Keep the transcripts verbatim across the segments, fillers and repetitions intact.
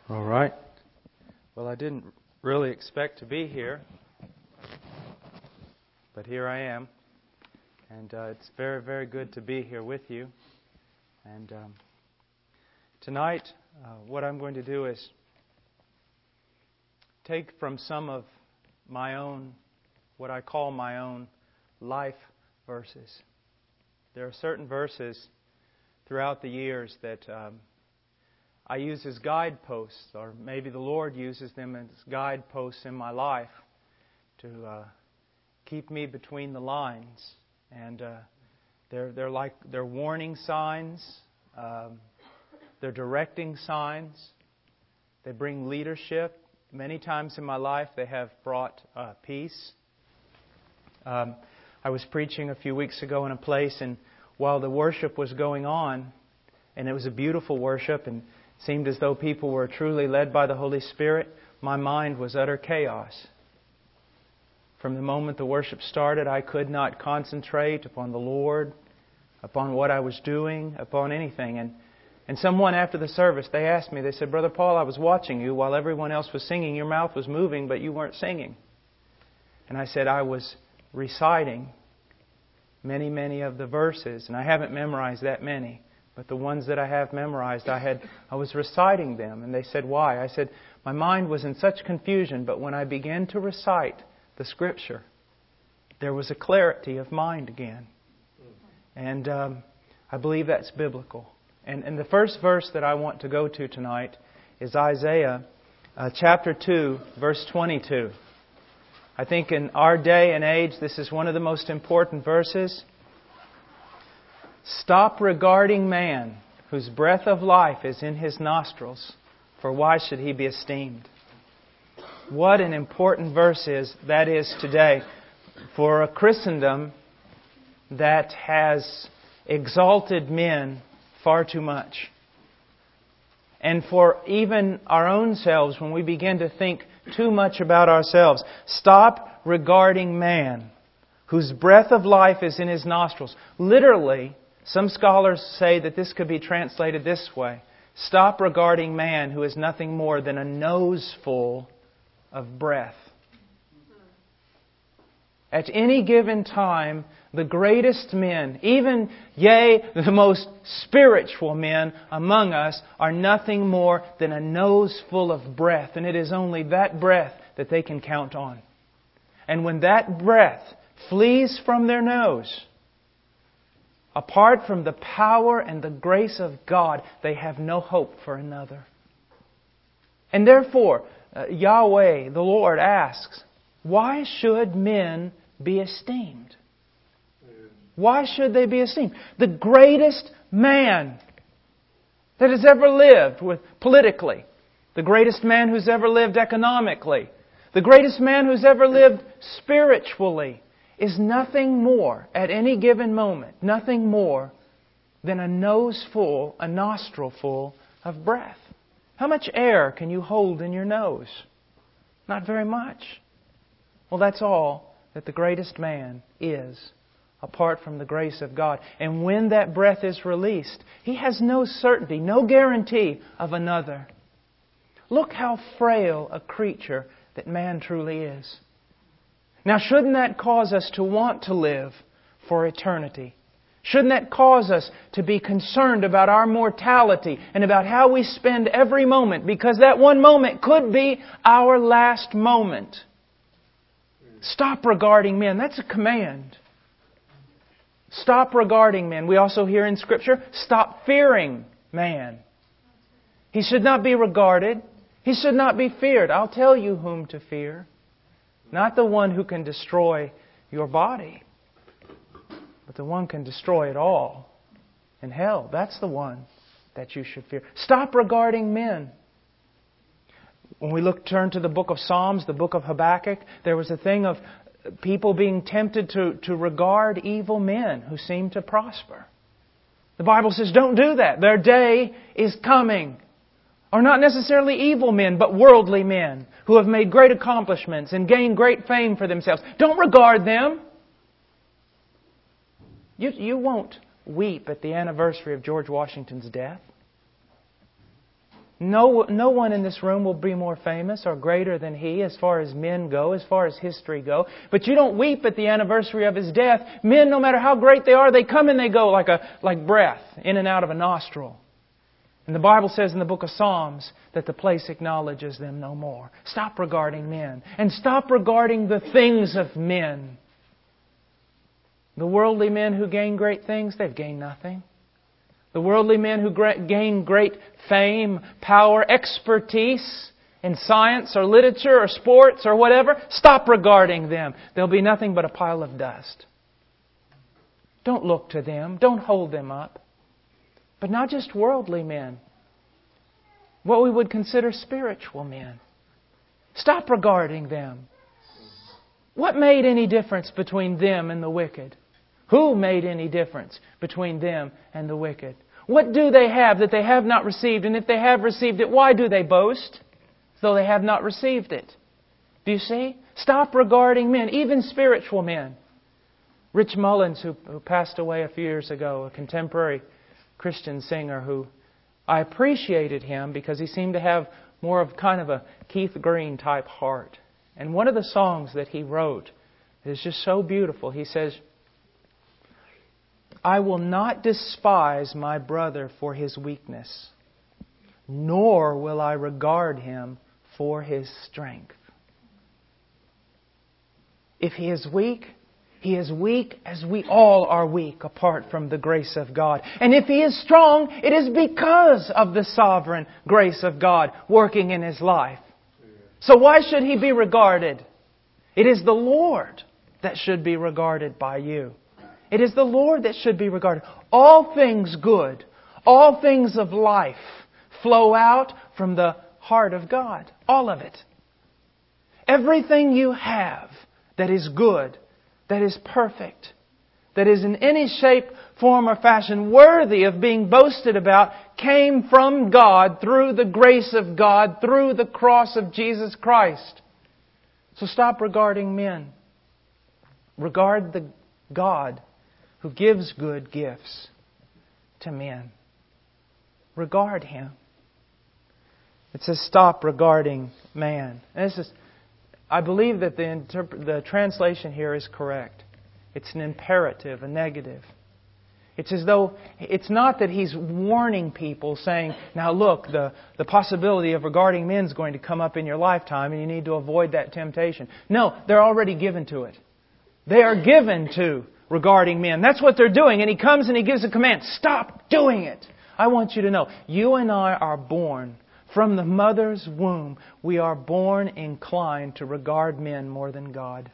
All right. Well, I didn't really expect to be here, but here I am. And uh, it's very, very good to be here with you. And um, tonight, uh, what I'm going to do is take from some of my own, what I call my own life verses. There are certain verses throughout the years that um, I use as guideposts, or maybe the Lord uses them as guideposts in my life to uh, keep me between the lines. And uh, they're they're like they're warning signs, um, they're directing signs. They bring leadership. Many times in my life, they have brought uh, peace. Um, I was preaching a few weeks ago in a place, and while the worship was going on, and it was a beautiful worship, and it seemed as though people were truly led by the Holy Spirit, my mind was utter chaos. From the moment the worship started, I could not concentrate upon the Lord, upon what I was doing, upon anything. And and someone after the service, they asked me, they said, "Brother Paul, I was watching you while everyone else was singing. Your mouth was moving, but you weren't singing." And I said, I was reciting many, many of the verses. And I haven't memorized that many. But the ones that I have memorized, I had I was reciting them. And they said, "Why?" I said, "My mind was in such confusion, but when I began to recite the Scripture, there was a clarity of mind again." And um, I believe that's biblical. And, and the first verse that I want to go to tonight is Isaiah uh, chapter two, verse twenty-two. I think in our day and age, this is one of the most important verses. "Stop regarding man, whose breath of life is in his nostrils, for why should he be esteemed?" What an important verse is that is today for a Christendom that has exalted men far too much. And for even our own selves, when we begin to think too much about ourselves. Stop regarding man, whose breath of life is in his nostrils. Literally, some scholars say that this could be translated this way: stop regarding man, who is nothing more than a noseful of breath. At any given time, the greatest men, even, yea, the most spiritual men among us, are nothing more than a nose full of breath. And it is only that breath that they can count on. And when that breath flees from their nose, apart from the power and the grace of God, they have no hope for another. And therefore, uh, Yahweh, the Lord, asks, why should men be esteemed? Why should they be esteemed? The greatest man that has ever lived with politically, the greatest man who's ever lived economically, the greatest man who's ever lived spiritually, is nothing more, at any given moment, nothing more than a nose full, a nostril full of breath. How much air can you hold in your nose? Not very much. Well, that's all that the greatest man is, apart from the grace of God. And when that breath is released, he has no certainty, no guarantee of another. Look how frail a creature that man truly is. Now, shouldn't that cause us to want to live for eternity? Shouldn't that cause us to be concerned about our mortality and about how we spend every moment? Because that one moment could be our last moment. Stop regarding men. That's a command. Stop regarding men. We also hear in Scripture, stop fearing man. He should not be regarded. He should not be feared. I'll tell you whom to fear. Not the one who can destroy your body, but the one who can destroy it all in hell. That's the one that you should fear. Stop regarding men. When we look, turn to the book of Psalms, the book of Habakkuk, there was a thing of people being tempted to, to regard evil men who seem to prosper. The Bible says, don't do that. Their day is coming. Or not necessarily evil men, but worldly men who have made great accomplishments and gained great fame for themselves. Don't regard them. You, you won't weep at the anniversary of George Washington's death. No, no one in this room will be more famous or greater than he as far as men go, as far as history go. But you don't weep at the anniversary of his death. Men, no matter how great they are, they come and they go like a like breath in and out of a nostril. And the Bible says in the book of Psalms that the place acknowledges them no more. Stop regarding men. And stop regarding the things of men. The worldly men who gain great things, they've gained nothing. The worldly men who gain great fame, power, expertise in science or literature or sports or whatever, stop regarding them. They'll be nothing but a pile of dust. Don't look to them. Don't hold them up. But not just worldly men. What we would consider spiritual men. Stop regarding them. What made any difference between them and the wicked? Who made any difference between them and the wicked? What do they have that they have not received? And if they have received it, why do they boast? Though they have not received it. Do you see? Stop regarding men, even spiritual men. Rich Mullins, who, who passed away a few years ago, a contemporary Christian singer who I appreciated him because he seemed to have more of kind of a Keith Green type heart. And one of the songs that he wrote is just so beautiful. He says, I will not despise my brother for his weakness, nor will I regard him for his strength. If he is weak, he is weak as we all are weak apart from the grace of God. And if he is strong, it is because of the sovereign grace of God working in his life. So why should he be regarded? It is the Lord that should be regarded by you. It is the Lord that should be regarded. All things good, all things of life flow out from the heart of God. All of it. Everything you have that is good, that is perfect, that is in any shape, form or fashion worthy of being boasted about came from God through the grace of God, through the cross of Jesus Christ. So stop regarding men. Regard the God who gives good gifts to men. Regard Him. It says stop regarding man. And this is, I believe that the, interp- the translation here is correct. It's an imperative, a negative. It's as though, it's not that he's warning people saying, now look, the, the possibility of regarding men is going to come up in your lifetime and you need to avoid that temptation. No, they're already given to it. They are given to regarding men. That's what they're doing. And He comes and He gives a command. Stop doing it. I want you to know, you and I are born from the mother's womb. We are born inclined to regard men more than God.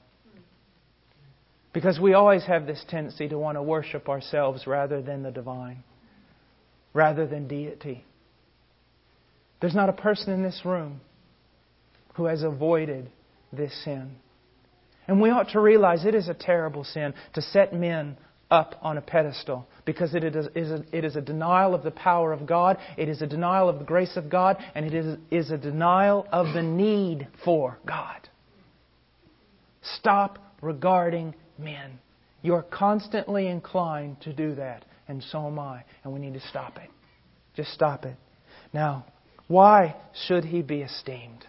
Because we always have this tendency to want to worship ourselves rather than the divine. Rather than deity. There's not a person in this room who has avoided this sin. And we ought to realize it is a terrible sin to set men up on a pedestal. Because it is, is a, it is a denial of the power of God. It is a denial of the grace of God. And it is, is a denial of the need for God. Stop regarding men. You're constantly inclined to do that. And so am I. And we need to stop it. Just stop it. Now, why should he be esteemed?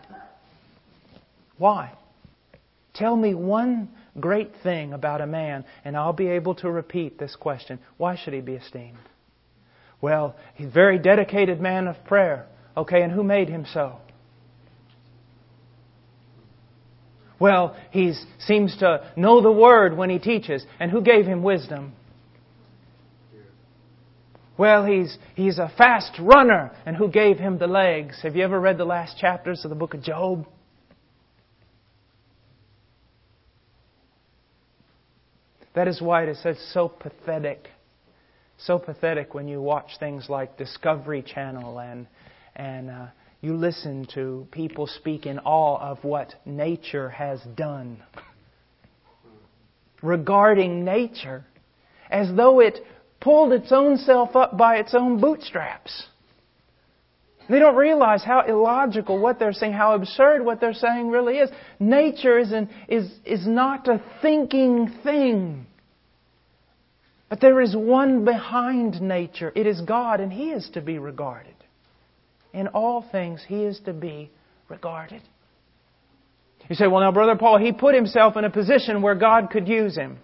Why? Tell me one great thing about a man and I'll be able to repeat this question. Why should he be esteemed? Well, he's a very dedicated man of prayer. Okay, and who made him so? Well, he seems to know the Word when he teaches. And who gave him wisdom? Well, he's he's a fast runner. And who gave him the legs? Have you ever read the last chapters of the book of Job? That is why it is so pathetic. So pathetic when you watch things like Discovery Channel and and uh, you listen to people speak in awe of what nature has done. Regarding nature as though it pulled its own self up by its own bootstraps. They don't realize how illogical what they're saying, how absurd what they're saying really is. Nature is, an, is, is not a thinking thing. But there is one behind nature. It is God, and He is to be regarded. in all things He is to be regarded. You say, well now Brother Paul, he put himself in a position where God could use him.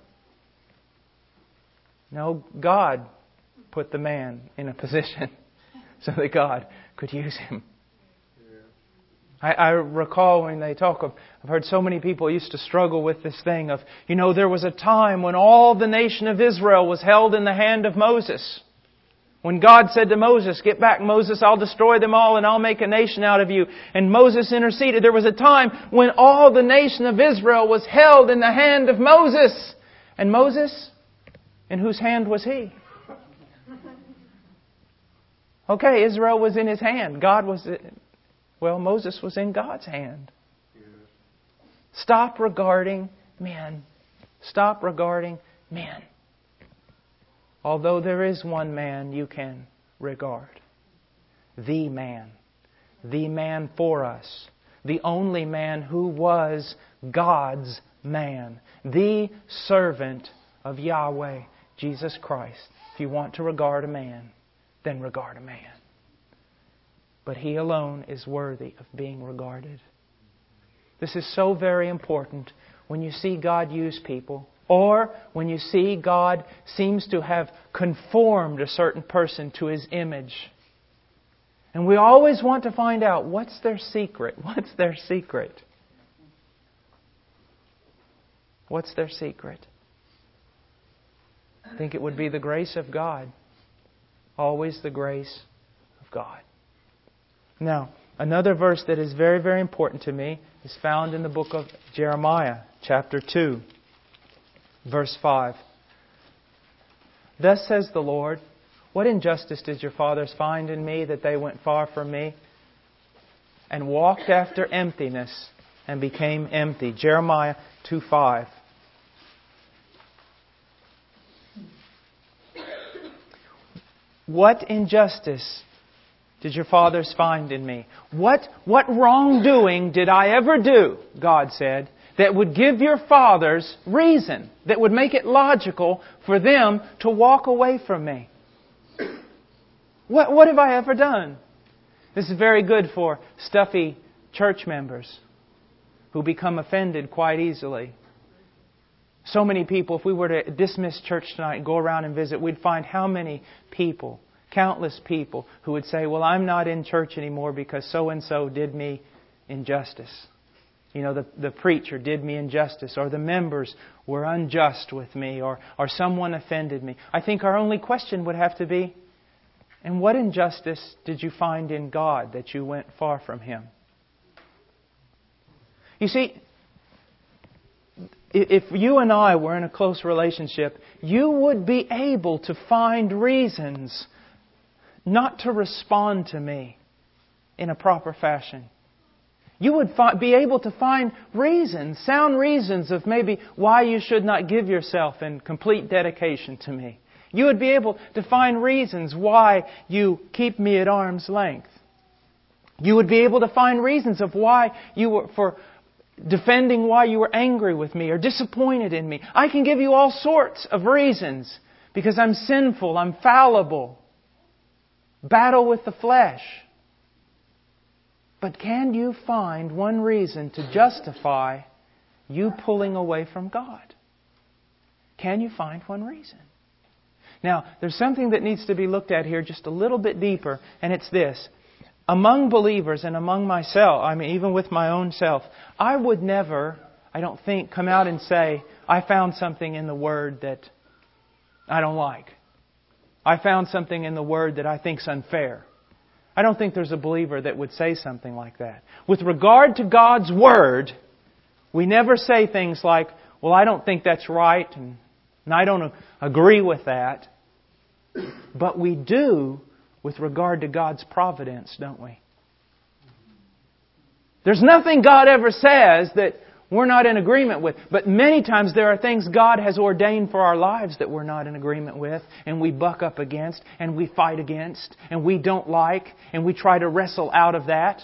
No, God put the man in a position so that God could use him. I, I recall when they talk of, I've heard so many people used to struggle with this thing of, you know, there was a time when all the nation of Israel was held in the hand of Moses. When God said to Moses, get back Moses, I'll destroy them all and I'll make a nation out of you. And Moses interceded. There was a time when all the nation of Israel was held in the hand of Moses. And Moses, in whose hand was he? Okay, Israel was in his hand. God was, well, Moses was in God's hand. Stop regarding men. Stop regarding men. Although there is one man you can regard. The man. The man for us. The only man who was God's man. The servant of Yahweh, Jesus Christ. If you want to regard a man, then regard a man. But He alone is worthy of being regarded. This is so very important when you see God use people. Or when you see God seems to have conformed a certain person to His image. And we always want to find out, what's their secret? What's their secret? What's their secret? I think it would be the grace of God. Always the grace of God. Now, another verse that is very, very important to me is found in the book of Jeremiah, chapter two. Verse five. Thus says the Lord, what injustice did your fathers find in me that they went far from me and walked after emptiness and became empty? Jeremiah two five. What injustice did your fathers find in me? What, what wrongdoing did I ever do, God said, that would give your fathers reason, that would make it logical for them to walk away from me? What, what have I ever done? This is very good for stuffy church members who become offended quite easily. So many people, if we were to dismiss church tonight and go around and visit, we'd find how many people, countless people, who would say, well, I'm not in church anymore because so-and-so did me injustice. You know, the, the preacher did me injustice, or the members were unjust with me, or, or someone offended me. I think our only question would have to be, and what injustice did you find in God that you went far from Him? You see, if you and I were in a close relationship, you would be able to find reasons not to respond to me in a proper fashion. You would fi- be able to find reasons, sound reasons of maybe why you should not give yourself in complete dedication to me. You would be able to find reasons why you keep me at arm's length. You would be able to find reasons of why you were, for defending why you were angry with me or disappointed in me. I can give you all sorts of reasons because I'm sinful, I'm fallible, battle with the flesh. But can you find one reason to justify you pulling away from God? Can you find one reason? Now, there's something that needs to be looked at here just a little bit deeper, and it's this. Among believers and among myself, I mean, even with my own self, I would never, I don't think, come out and say, I found something in the Word that I don't like. I found something in the Word that I think's unfair. I don't think there's a believer that would say something like that. With regard to God's Word, we never say things like, well, I don't think that's right, and, and I don't agree with that. But we do with regard to God's providence, don't we? There's nothing God ever says that we're not in agreement with. But many times there are things God has ordained for our lives that we're not in agreement with, and we buck up against, and we fight against, and we don't like, and we try to wrestle out of that.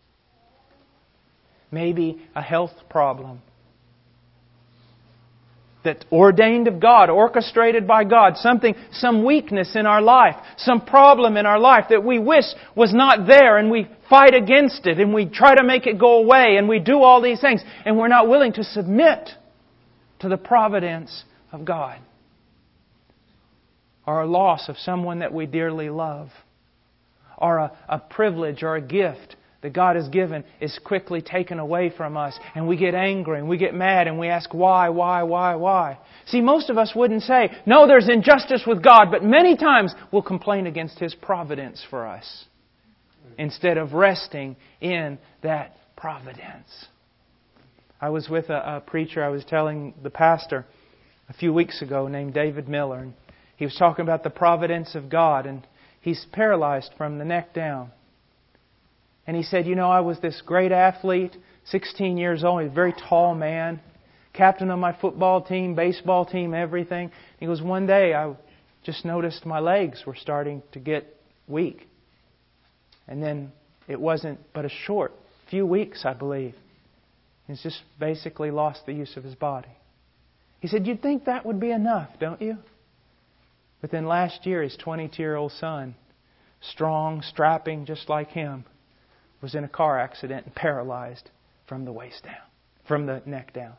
Maybe a health problem. that ordained of God, orchestrated by God, something, some weakness in our life, some problem in our life that we wish was not there, and we fight against it, and we try to make it go away, and we do all these things, and we're not willing to submit to the providence of God. Or a loss of someone that we dearly love, or a, a privilege or a gift that God has given is quickly taken away from us, and we get angry and we get mad and we ask why, why, why, why. See, most of us wouldn't say, no, there's injustice with God, but many times we'll complain against His providence for us instead of resting in that providence. I was with a, a preacher, I was telling the pastor a few weeks ago named David Miller, and he was talking about the providence of God, and he's paralyzed from the neck down. And he said, you know, I was this great athlete, sixteen years old, a very tall man, captain of my football team, baseball team, everything. He goes, one day I just noticed my legs were starting to get weak. And then it wasn't but a short few weeks, I believe. He's just basically lost the use of his body. He said, you'd think that would be enough, don't you? But then last year, his twenty-two-year-old son, strong, strapping, just like him, was in a car accident and paralyzed from the waist down, from the neck down.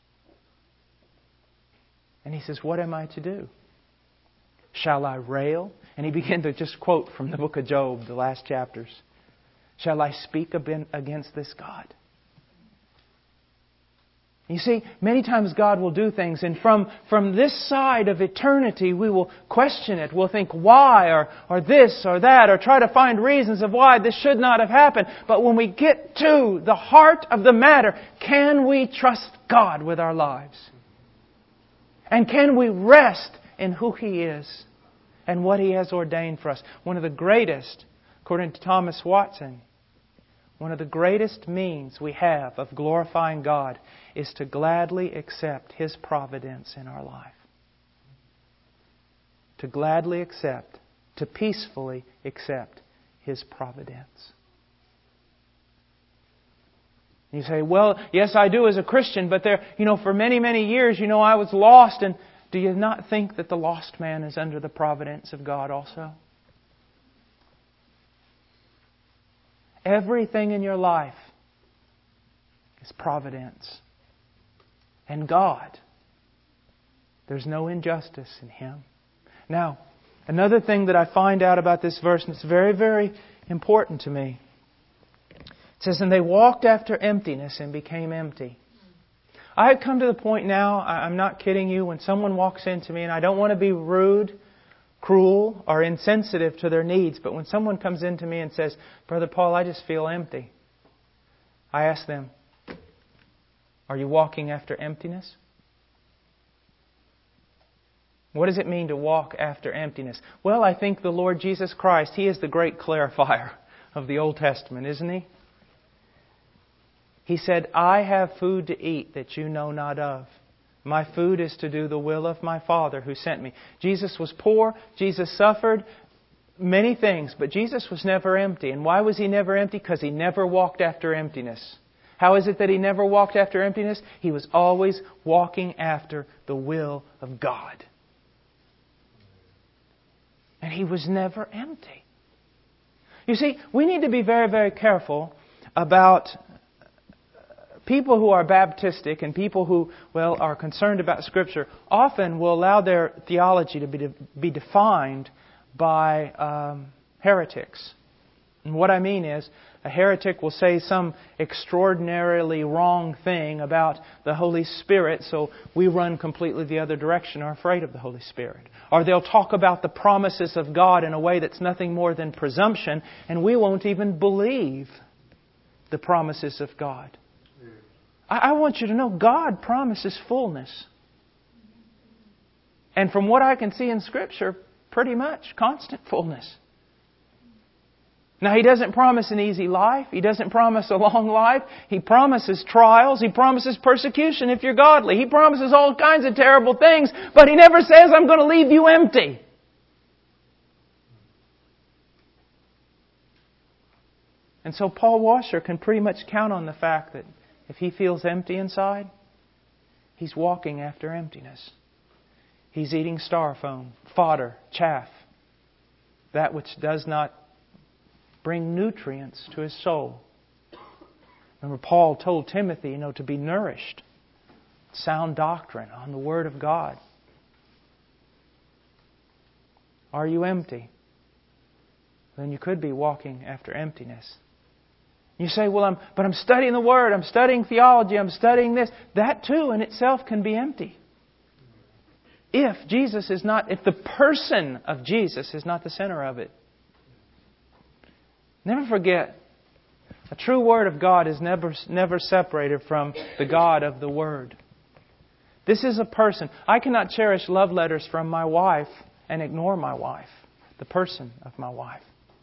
And he says, what am I to do? Shall I rail? And he began to just quote from the book of Job, the last chapters. Shall I speak against this God? You see, many times God will do things, and from, from this side of eternity, we will question it. We'll think why, or, or this, or that, or try to find reasons of why this should not have happened. But when we get to the heart of the matter, can we trust God with our lives? And can we rest in who He is and what He has ordained for us? One of the greatest, according to Thomas Watson, one of the greatest means we have of glorifying God is to gladly accept His providence in our life. To gladly accept, to peacefully accept His providence. You say, well, yes, I do as a Christian, but there, you know, for many, many years, you know, I was lost. And do you not think that the lost man is under the providence of God also? Everything in your life is providence. And God, there's no injustice in Him. Now, another thing that I find out about this verse, and it's very, very important to me. It says, and they walked after emptiness and became empty. I have come to the point now, I'm not kidding you, when someone walks into me, and I don't want to be rude, cruel, or insensitive to their needs, but when someone comes into me and says, Brother Paul, I just feel empty, I ask them, are you walking after emptiness? What does it mean to walk after emptiness? Well, I think the Lord Jesus Christ, He is the great clarifier of the Old Testament, isn't He? He said, I have food to eat that you know not of. My food is to do the will of my Father who sent me. Jesus was poor. Jesus suffered many things, but Jesus was never empty. And why was He never empty? Because He never walked after emptiness. How is it that He never walked after emptiness? He was always walking after the will of God. And He was never empty. You see, we need to be very, very careful about people who are Baptistic and people who, well, are concerned about Scripture often will allow their theology to be, to be defined by um, heretics. And what I mean is, a heretic will say some extraordinarily wrong thing about the Holy Spirit, so we run completely the other direction, are afraid of the Holy Spirit. Or they'll talk about the promises of God in a way that's nothing more than presumption, and we won't even believe the promises of God. I want you to know God promises fullness. And from what I can see in Scripture, pretty much constant fullness. Now, He doesn't promise an easy life. He doesn't promise a long life. He promises trials. He promises persecution if you're godly. He promises all kinds of terrible things, but He never says, I'm going to leave you empty. And so Paul Washer can pretty much count on the fact that if he feels empty inside, He's walking after emptiness. He's eating styrofoam, fodder, chaff, that which does not bring nutrients to his soul. Remember, Paul told Timothy, you know, to be nourished, sound doctrine on the Word of God. Are you empty? Then you could be walking after emptiness. You say, well, I'm, but I'm studying the Word, I'm studying theology, I'm studying this. That too in itself can be empty. If Jesus is not, if the person of Jesus is not the center of it. Never forget, a true Word of God is never, never separated from the God of the Word. This is a person. I cannot cherish love letters from my wife and ignore my wife, the person of my wife.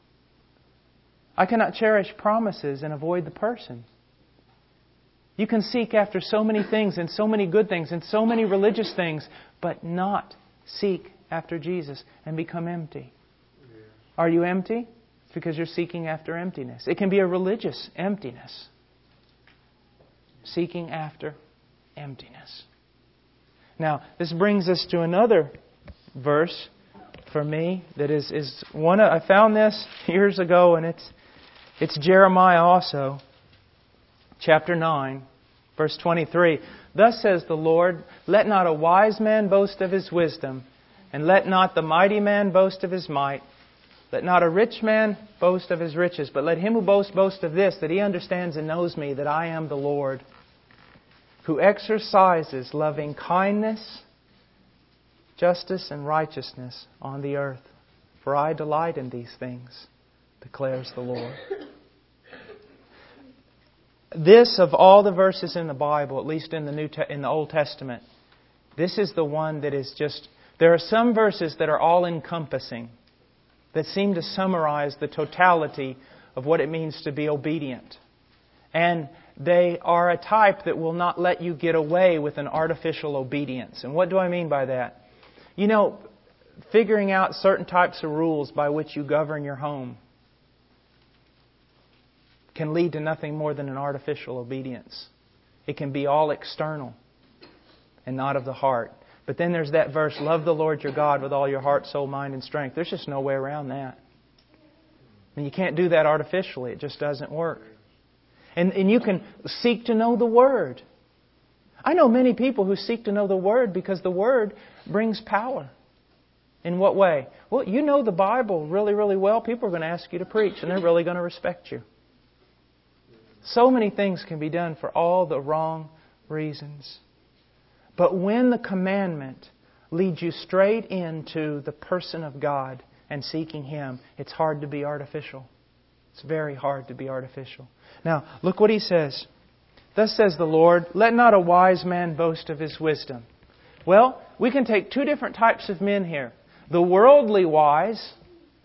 I cannot cherish promises and avoid the person. You can seek after so many things and so many good things and so many religious things, but not seek after Jesus and become empty. Are you empty? It's because you're seeking after emptiness. It can be a religious emptiness. Seeking after emptiness. Now, this brings us to another verse for me that is, is one of, I found this years ago, and it's it's Jeremiah also, chapter nine, verse twenty-three. Thus says the Lord, let not a wise man boast of his wisdom, and let not the mighty man boast of his might. Let not a rich man boast of his riches, but let him who boasts boast of this, that he understands and knows me, that I am the Lord, who exercises loving kindness, justice, and righteousness on the earth. For I delight in these things, declares the Lord. This, of all the verses in the Bible, at least in the New Te- in the Old Testament, this is the one that is just... There are some verses that are all-encompassing, that seem to summarize the totality of what it means to be obedient. And they are a type that will not let you get away with an artificial obedience. And what do I mean by that? You know, figuring out certain types of rules by which you govern your home can lead to nothing more than an artificial obedience. It can be all external and not of the heart. But then there's that verse, love the Lord your God with all your heart, soul, mind, and strength. There's just no way around that. And you can't do that artificially. It just doesn't work. And, and you can seek to know the Word. I know many people who seek to know the Word because the Word brings power. In what way? Well, you know the Bible really, really well. People are going to ask you to preach, and they're really going to respect you. So many things can be done for all the wrong reasons. But when the commandment leads you straight into the person of God and seeking Him, it's hard to be artificial. It's very hard to be artificial. Now, look what He says. Thus says the Lord, let not a wise man boast of his wisdom. Well, we can take two different types of men here. The worldly wise,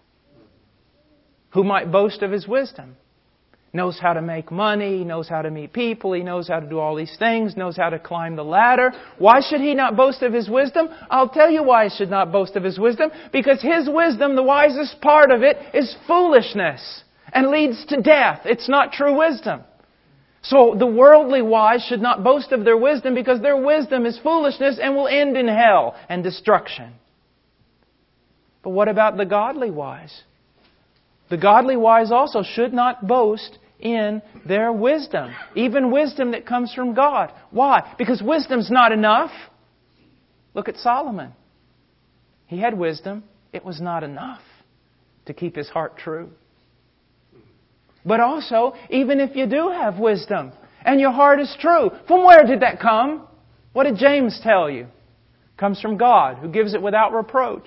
who might boast of his wisdom. Knows how to make money, knows how to meet people, he knows how to do all these things, knows how to climb the ladder. Why should he not boast of his wisdom? I'll tell you why he should not boast of his wisdom. Because his wisdom, the wisest part of it, is foolishness and leads to death. It's not true wisdom. So the worldly wise should not boast of their wisdom because their wisdom is foolishness and will end in hell and destruction. But what about the godly wise? The godly wise also should not boast in their wisdom. Even wisdom that comes from God. Why? Because wisdom's not enough. Look at Solomon. He had wisdom. It was not enough to keep his heart true. But also, even if you do have wisdom and your heart is true, from where did that come? What did James tell you? It comes from God, who gives it without reproach.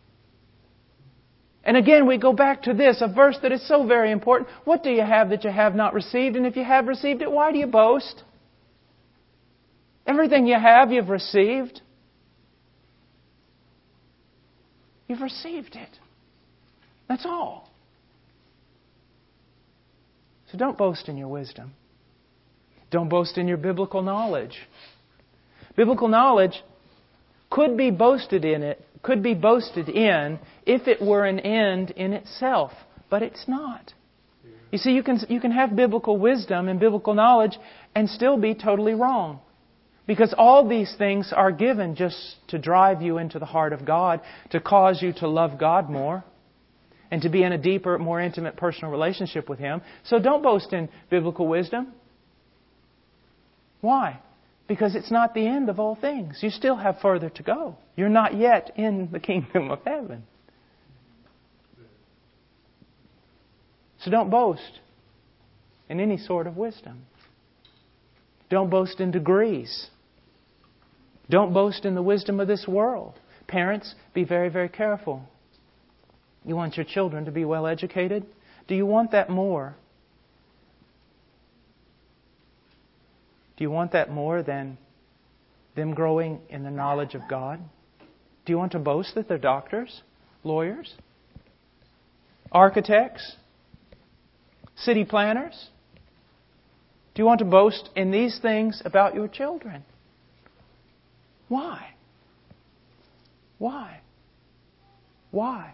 And again, we go back to this, a verse that is so very important. What do you have that you have not received? And if you have received it, why do you boast? Everything you have, you've received. You've received it. That's all. So don't boast in your wisdom. Don't boast in your biblical knowledge. Biblical knowledge could be boasted in it, could be boasted in if it were an end in itself, but it's not. You see, you can you can have biblical wisdom and biblical knowledge and still be totally wrong. Because all these things are given just to drive you into the heart of God, to cause you to love God more, and to be in a deeper, more intimate personal relationship with Him. So don't boast in biblical wisdom. Why? Because it's not the end of all things. You still have further to go. You're not yet in the kingdom of heaven. So don't boast in any sort of wisdom. Don't boast in degrees. Don't boast in the wisdom of this world. Parents, be very, very careful. You want your children to be well educated? Do you want that more? Do you want that more than them growing in the knowledge of God? Do you want to boast that they're doctors, lawyers, architects, city planners? Do you want to boast in these things about your children? Why? Why? Why?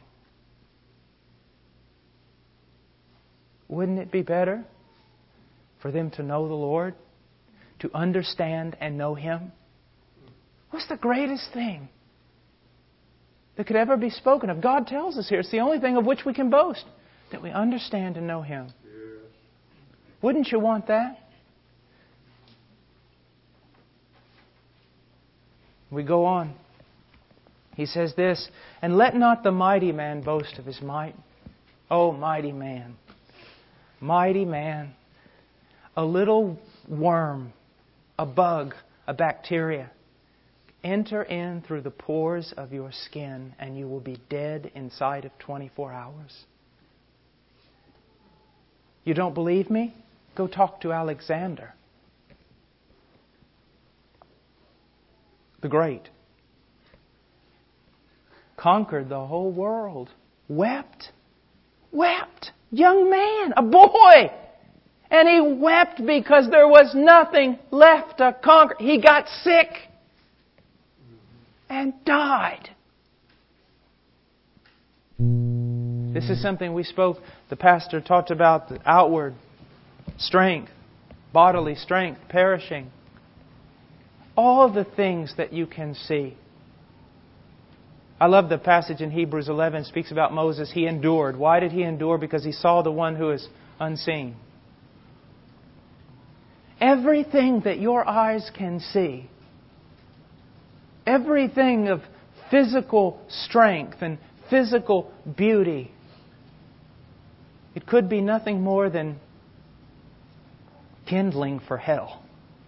Wouldn't it be better for them to know the Lord, to understand and know Him? What's the greatest thing that could ever be spoken of? God tells us here it's the only thing of which we can boast, that we understand and know Him. Yes. Wouldn't you want that? We go on. He says this, and let not the mighty man boast of his might. Oh, mighty man. Mighty man. A little worm, a bug, a bacteria. Enter in through the pores of your skin and you will be dead inside of twenty-four hours. You don't believe me? Go talk to Alexander the Great. Conquered the whole world. Wept. Wept. Young man. A boy. And he wept because there was nothing left to conquer. He got sick. And died. This is something we spoke, the pastor talked about, the outward strength, bodily strength, perishing. All the things that you can see. I love the passage in Hebrews eleven speaks about Moses. He endured. Why did he endure? Because he saw the one who is unseen. Everything that your eyes can see, everything of physical strength and physical beauty, it could be nothing more than kindling for hell.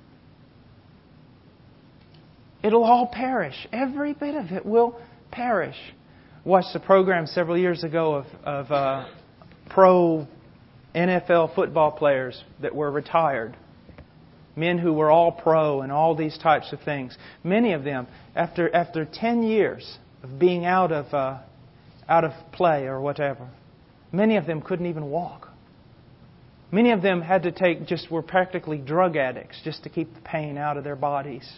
It'll all perish. Every bit of it will perish. Watched a program several years ago of, of uh, pro N F L football players that were retired. Men who were all pro and all these types of things. Many of them, after after ten years of being out of uh, out of play or whatever, many of them couldn't even walk. Many of them had to take, just were practically drug addicts just to keep the pain out of their bodies.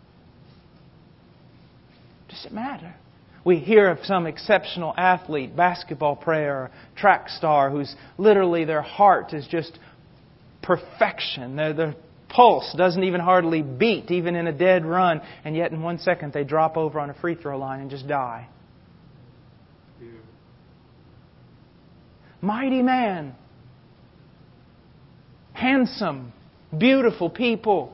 Does it matter? We hear of some exceptional athlete, basketball player, track star, who's literally their heart is just perfection. Their, their pulse doesn't even hardly beat, even in a dead run, and yet in one second they drop over on a free throw line and just die. Yeah. Mighty man. Handsome, beautiful people.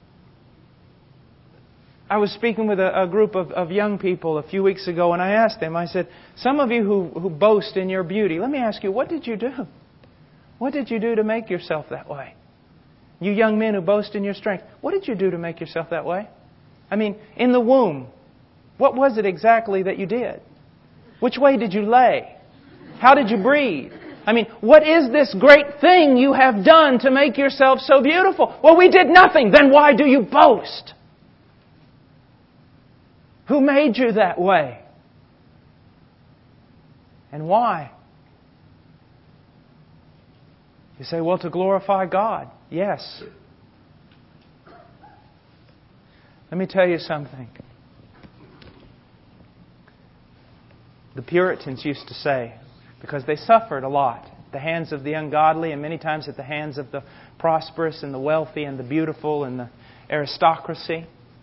I was speaking with a, a group of, of young people a few weeks ago, and I asked them, I said, some of you who, who boast in your beauty, let me ask you, what did you do? What did you do to make yourself that way? You young men who boast in your strength, what did you do to make yourself that way? I mean, in the womb, what was it exactly that you did? Which way did you lay? How did you breathe? I mean, what is this great thing you have done to make yourself so beautiful? Well, we did nothing. Then why do you boast? Who made you that way? And why? You say, well, to glorify God. Yes. Let me tell you something. The Puritans used to say, because they suffered a lot at the hands of the ungodly and many times at the hands of the prosperous and the wealthy and the beautiful and the aristocracy.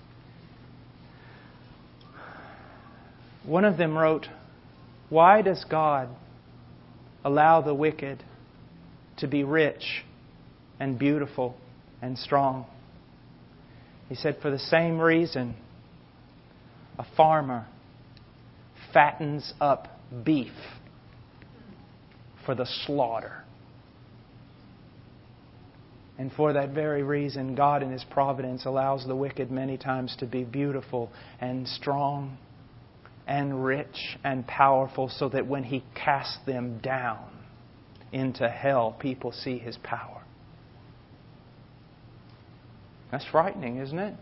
One of them wrote, "Why does God allow the wicked to be rich and beautiful and strong?" He said, "For the same reason a farmer fattens up beef for the slaughter. And for that very reason, God in His providence allows the wicked many times to be beautiful and strong and rich and powerful, so that when He casts them down into hell, people see His power." That's frightening, isn't it?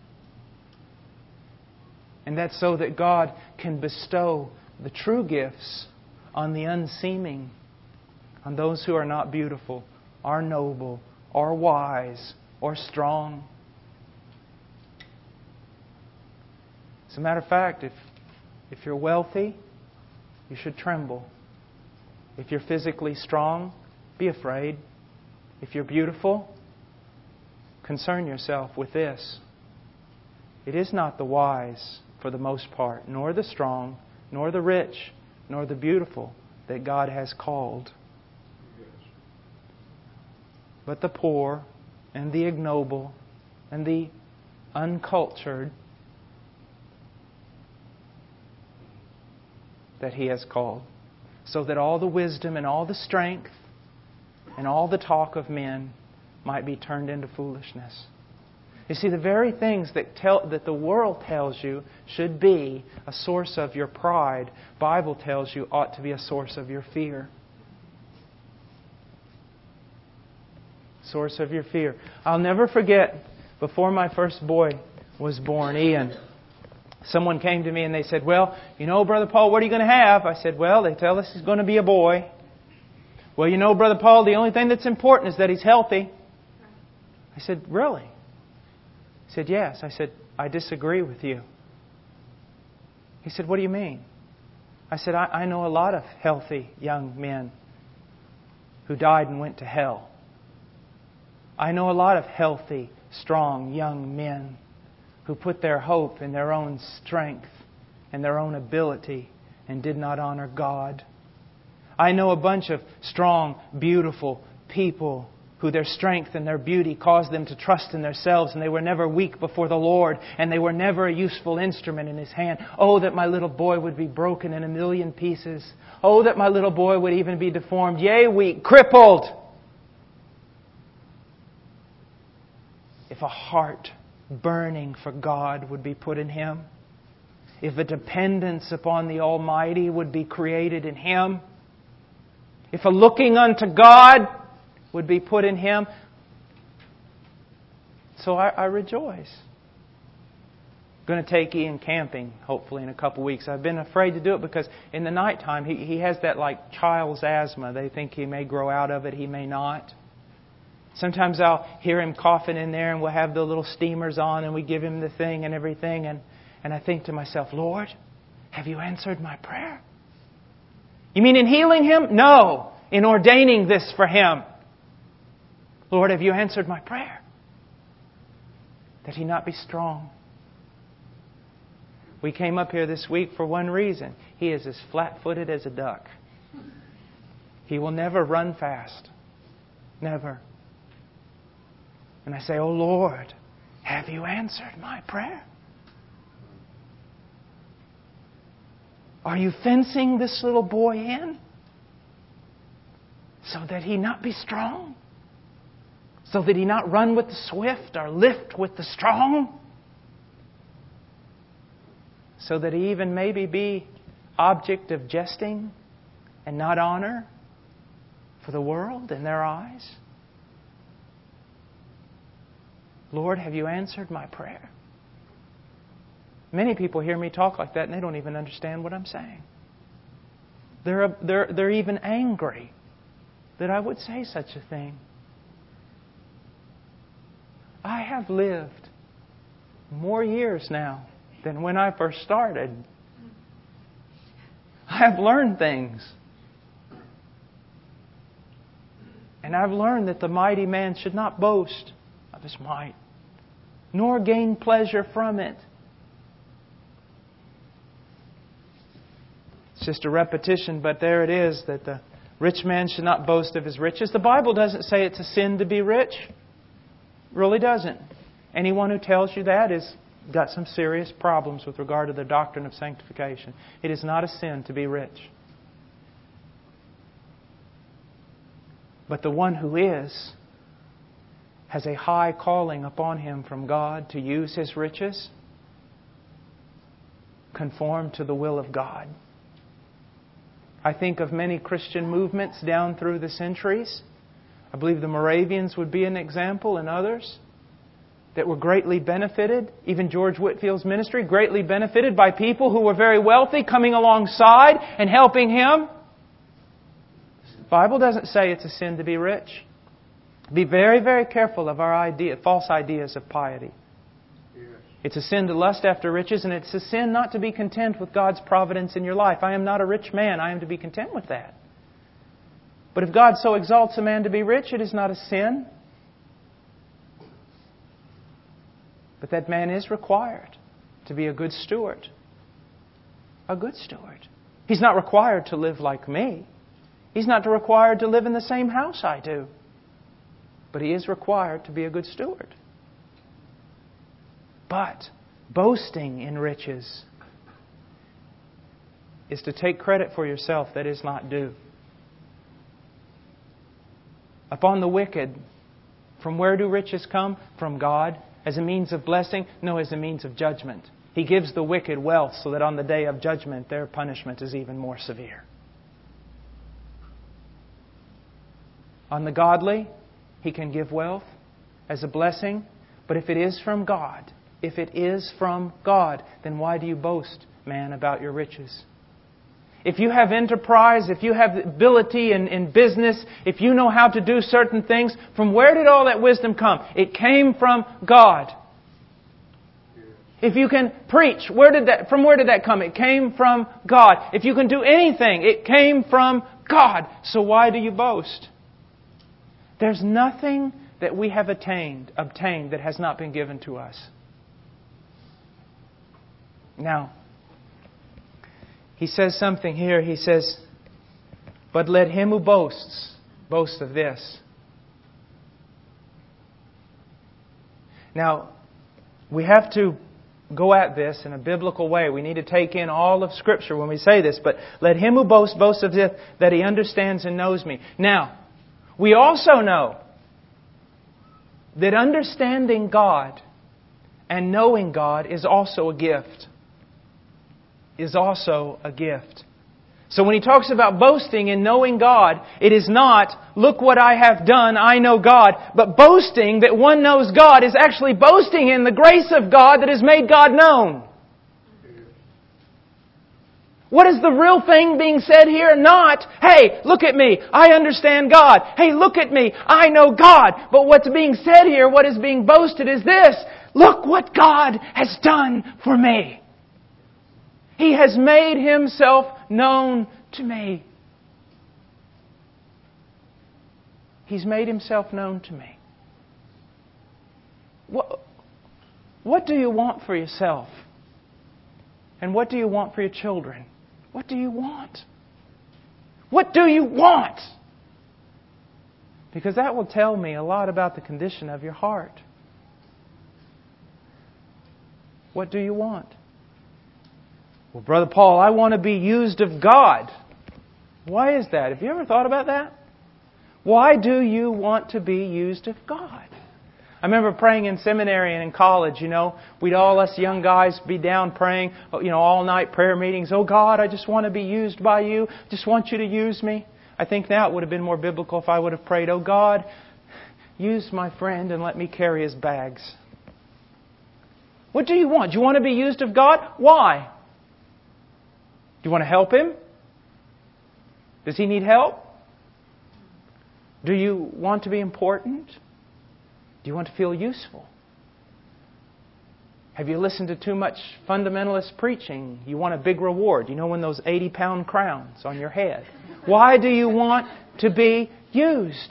And that's so that God can bestow the true gifts on the unseeming, on those who are not beautiful, or noble, or wise, or strong. As a matter of fact, if, if you're wealthy, you should tremble. If you're physically strong, be afraid. If you're beautiful, concern yourself with this. It is not the wise, for the most part, nor the strong, nor the rich, nor the beautiful that God has called, but the poor and the ignoble and the uncultured that He has called, so that all the wisdom and all the strength and all the talk of men might be turned into foolishness. You see, the very things that tell that the world tells you should be a source of your pride, Bible tells you ought to be a source of your fear. Source of your fear. I'll never forget, before my first boy was born, Ian, someone came to me and they said, "Well, you know, Brother Paul, what are you going to have?" I said, "Well, they tell us he's going to be a boy." "Well, you know, Brother Paul, the only thing that's important is that he's healthy." I said, "Really?" He said, "Yes." I said, "I disagree with you." He said, "What do you mean?" I said, I, I know a lot of healthy young men who died and went to hell. I know a lot of healthy, strong young men who put their hope in their own strength and their own ability and did not honor God. I know a bunch of strong, beautiful people who their strength and their beauty caused them to trust in themselves, and they were never weak before the Lord, and they were never a useful instrument in His hand. Oh, that my little boy would be broken in a million pieces. Oh, that my little boy would even be deformed, yea, weak, crippled. If a heart burning for God would be put in him, if a dependence upon the Almighty would be created in him, if a looking unto God would be put in him, so I, I rejoice. I'm going to take Ian camping, hopefully, in a couple of weeks. I've been afraid to do it because in the nighttime, he, he has that like child's asthma. They think he may grow out of it, he may not. Sometimes I'll hear him coughing in there and we'll have the little steamers on and we give him the thing and everything. And, and I think to myself, Lord, have you answered my prayer? You mean in healing him? No, in ordaining this for him. Lord, have you answered my prayer? That he not be strong. We came up here this week for one reason. He is as flat-footed as a duck. He will never run fast. Never. And I say, oh Lord, have you answered my prayer? Are you fencing this little boy in so that he not be strong? So that he not run with the swift or lift with the strong? So that he even maybe be object of jesting and not honor for the world in their eyes? Lord, have you answered my prayer? Many people hear me talk like that and they don't even understand what I'm saying. They're, they're, they're even angry that I would say such a thing. I have lived more years now than when I first started. I have learned things. And I've learned that the mighty man should not boast of his might, nor gain pleasure from it. just a repetition, but there it is, that the rich man should not boast of his riches. The Bible doesn't say it's a sin to be rich. It really doesn't. Anyone who tells you that has got some serious problems with regard to the doctrine of sanctification. It is not a sin to be rich. But the one who is has a high calling upon him from God to use his riches conform to the will of God. I think of many Christian movements down through the centuries. I believe the Moravians would be an example, and others that were greatly benefited. Even George Whitfield's ministry, greatly benefited by people who were very wealthy coming alongside and helping him. The Bible doesn't say it's a sin to be rich. Be very, very careful of our idea, false ideas of piety. It's a sin to lust after riches, and it's a sin not to be content with God's providence in your life. I am not a rich man. I am to be content with that. But if God so exalts a man to be rich, it is not a sin. But that man is required to be a good steward. A good steward. He's not required to live like me. He's not required to live in the same house I do. But he is required to be a good steward. But boasting in riches is to take credit for yourself that is not due. Upon the wicked, from where do riches come? From God. As a means of blessing? No, as a means of judgment. He gives the wicked wealth so that on the day of judgment their punishment is even more severe. On the godly, He can give wealth as a blessing. But if it is from God, if it is from God, then why do you boast, man, about your riches? If you have enterprise, if you have ability in, in business, if you know how to do certain things, from where did all that wisdom come? It came from God. If you can preach, where did that, from where did that come? It came from God. If you can do anything, it came from God. So why do you boast? There's nothing that we have attained, obtained that has not been given to us. Now, he says something here. He says, but let him who boasts, boast of this. Now, we have to go at this in a biblical way. We need to take in all of Scripture when we say this. But let him who boasts, boast of this, that he understands and knows me. Now, we also know that understanding God and knowing God is also a gift. Is also a gift. So when he talks about boasting and knowing God, it is not, look what I have done, I know God. But boasting that one knows God is actually boasting in the grace of God that has made God known. What is the real thing being said here? Not, hey, look at me, I understand God. Hey, look at me, I know God. But what's being said here, what is being boasted is this. Look what God has done for me. He has made Himself known to me. He's made Himself known to me. What, what do you want for yourself? And what do you want for your children? What do you want? What do you want? Because that will tell me a lot about the condition of your heart. What do you want? Well, Brother Paul, I want to be used of God. Why is that? Have you ever thought about that? Why do you want to be used of God? I remember praying in seminary and in college, you know, we'd all, us young guys, be down praying, you know, all night prayer meetings. Oh God, I just want to be used by You. Just want You to use me. I think now it would have been more biblical if I would have prayed, oh God, use my friend and let me carry his bags. What do you want? Do you want to be used of God? Why? Do you want to help him? Does he need help? Do you want to be important? Do you want to feel useful? Have you listened to too much fundamentalist preaching? You want a big reward. You know, when those eighty pound crowns on your head. Why do you want to be used?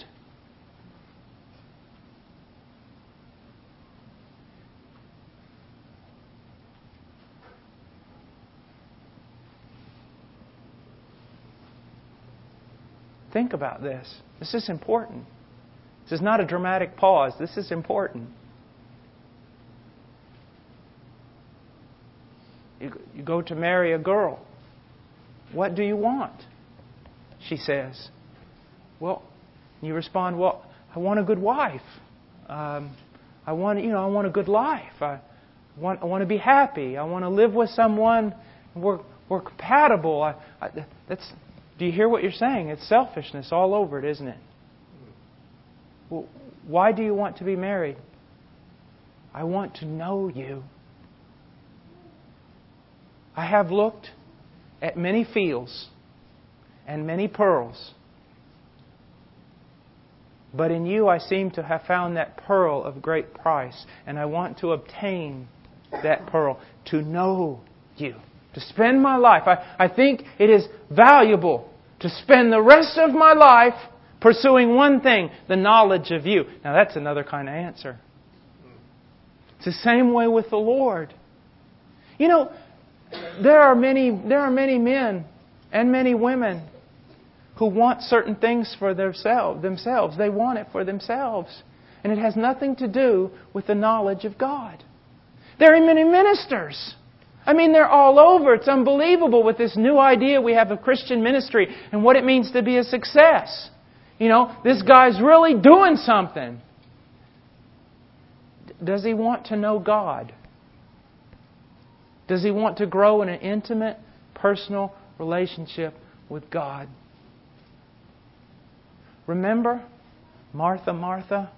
Think about this. This is important. This is not a dramatic pause. This is important. You, you go to marry a girl. What do you want? She says. Well, you respond, well, I want a good wife. Um, I want, you know, I want a good life. I want, I want to be happy. I want to live with someone. We're, we're compatible. I, I, that's. Do you hear what you're saying? It's selfishness all over it, isn't it? Well, why do you want to be married? I want to know you. I have looked at many fields and many pearls, but in you I seem to have found that pearl of great price, and I want to obtain that pearl, to know you, to spend my life. I, I think it is valuable to spend the rest of my life pursuing one thing, the knowledge of you. Now that's another kind of answer. It's the same way with the Lord. You know, there are many, there are many men and many women who want certain things for themselves. themselves. They want it for themselves. And it has nothing to do with the knowledge of God. There are many ministers. I mean, they're all over. It's unbelievable with this new idea we have of Christian ministry and what it means to be a success. You know, this guy's really doing something. Does he want to know God? Does he want to grow in an intimate, personal relationship with God? Remember, Martha, Martha?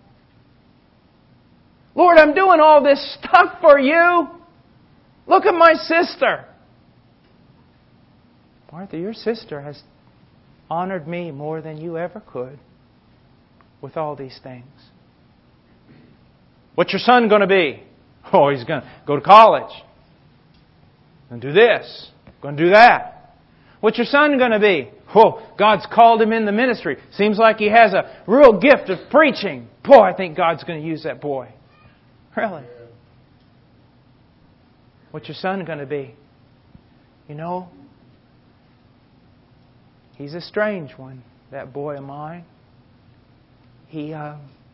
Lord, I'm doing all this stuff for you. Look at my sister. Martha, your sister has honored me more than you ever could with all these things. What's your son going to be? Oh, he's going to go to college. Going to do this. Going to do that. What's your son going to be? Oh, God's called him in the ministry. Seems like he has a real gift of preaching. Boy, I think God's going to use that boy. Really? What's your son going to be? You know, he's a strange one, that boy of mine. He, uh,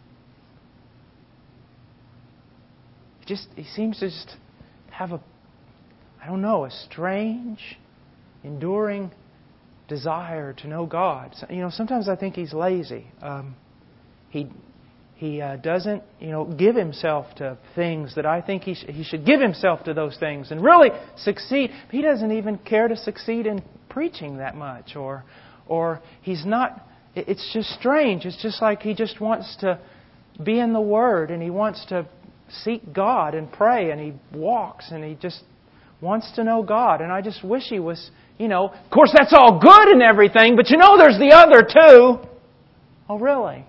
just, he seems to just have a, I don't know, a strange, enduring desire to know God. So, you know, sometimes I think he's lazy. Um, he he uh, doesn't, you know, give himself to things that I think he sh- he should give himself to those things and really succeed. He doesn't even care to succeed in preaching that much, or or he's not. It's just strange. It's just like he just wants to be in the Word and he wants to seek God and pray and he walks and he just wants to know God. And I just wish he was, you know, of course that's all good and everything, but you know there's the other too. Oh, really?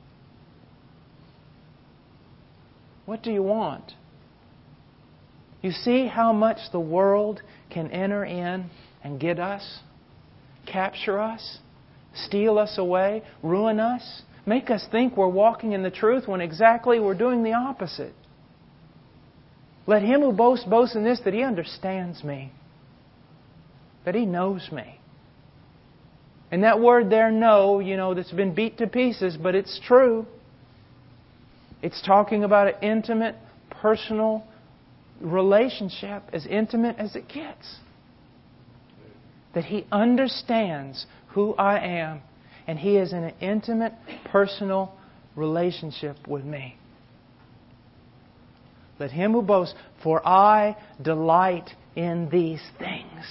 What do you want? You see how much the world can enter in and get us, capture us, steal us away, ruin us, make us think we're walking in the truth when exactly we're doing the opposite. Let him who boasts boast in this, that he understands me, that he knows me. And that word there, know, you know, that's been beat to pieces, but it's true. It's talking about an intimate, personal relationship, as intimate as it gets. That he understands who I am, and he is in an intimate, personal relationship with me. Let him who boasts, for I delight in these things.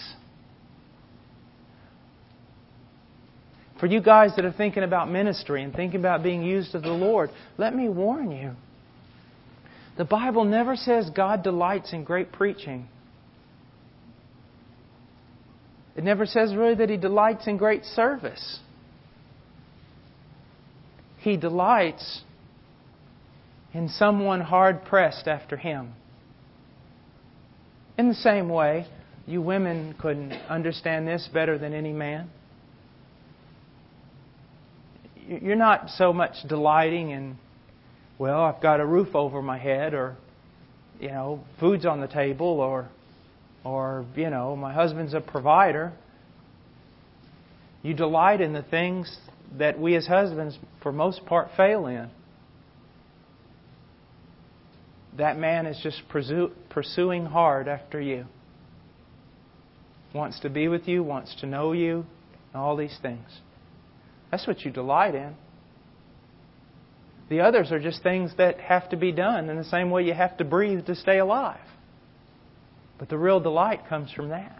For you guys that are thinking about ministry and thinking about being used of the Lord, let me warn you. The Bible never says God delights in great preaching. It never says really that He delights in great service. He delights in someone hard-pressed after Him. In the same way, you women couldn't understand this better than any man. You're not so much delighting in, well, I've got a roof over my head, or, you know, food's on the table, or, or, you know, my husband's a provider. You delight in the things that we as husbands, for most part, fail in. That man is just pursuing hard after you. Wants to be with you, wants to know you, all these things. That's what you delight in. The others are just things that have to be done in the same way you have to breathe to stay alive. But the real delight comes from that.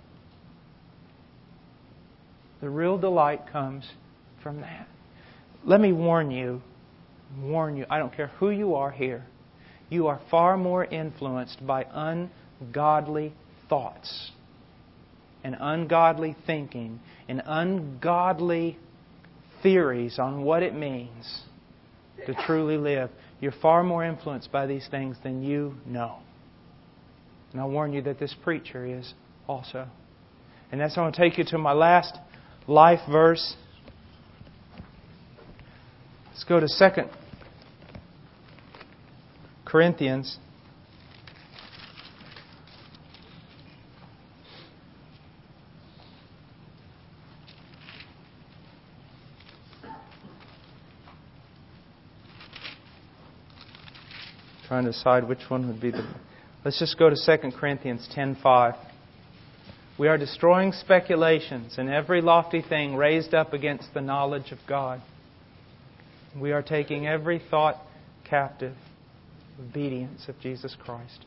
The real delight comes from that. Let me warn you, warn you, I don't care who you are here, you are far more influenced by ungodly thoughts and ungodly thinking and ungodly theories on what it means to truly live. You're far more influenced by these things than you know. And I warn you that this preacher is also. And that's going to take you to my last life verse. Let's go to Second Corinthians. Trying to decide which one would be the... Let's just go to Second Corinthians ten five. We are destroying speculations and every lofty thing raised up against the knowledge of God. We are taking every thought captive, obedience of Jesus Christ.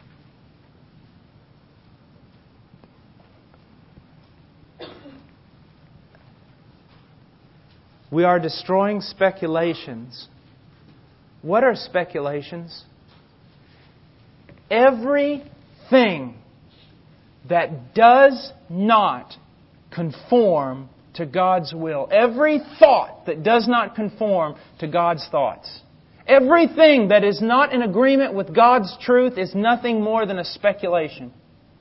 We are destroying speculations. What are speculations? Everything that does not conform to God's will. Every thought that does not conform to God's thoughts. Everything that is not in agreement with God's truth is nothing more than a speculation.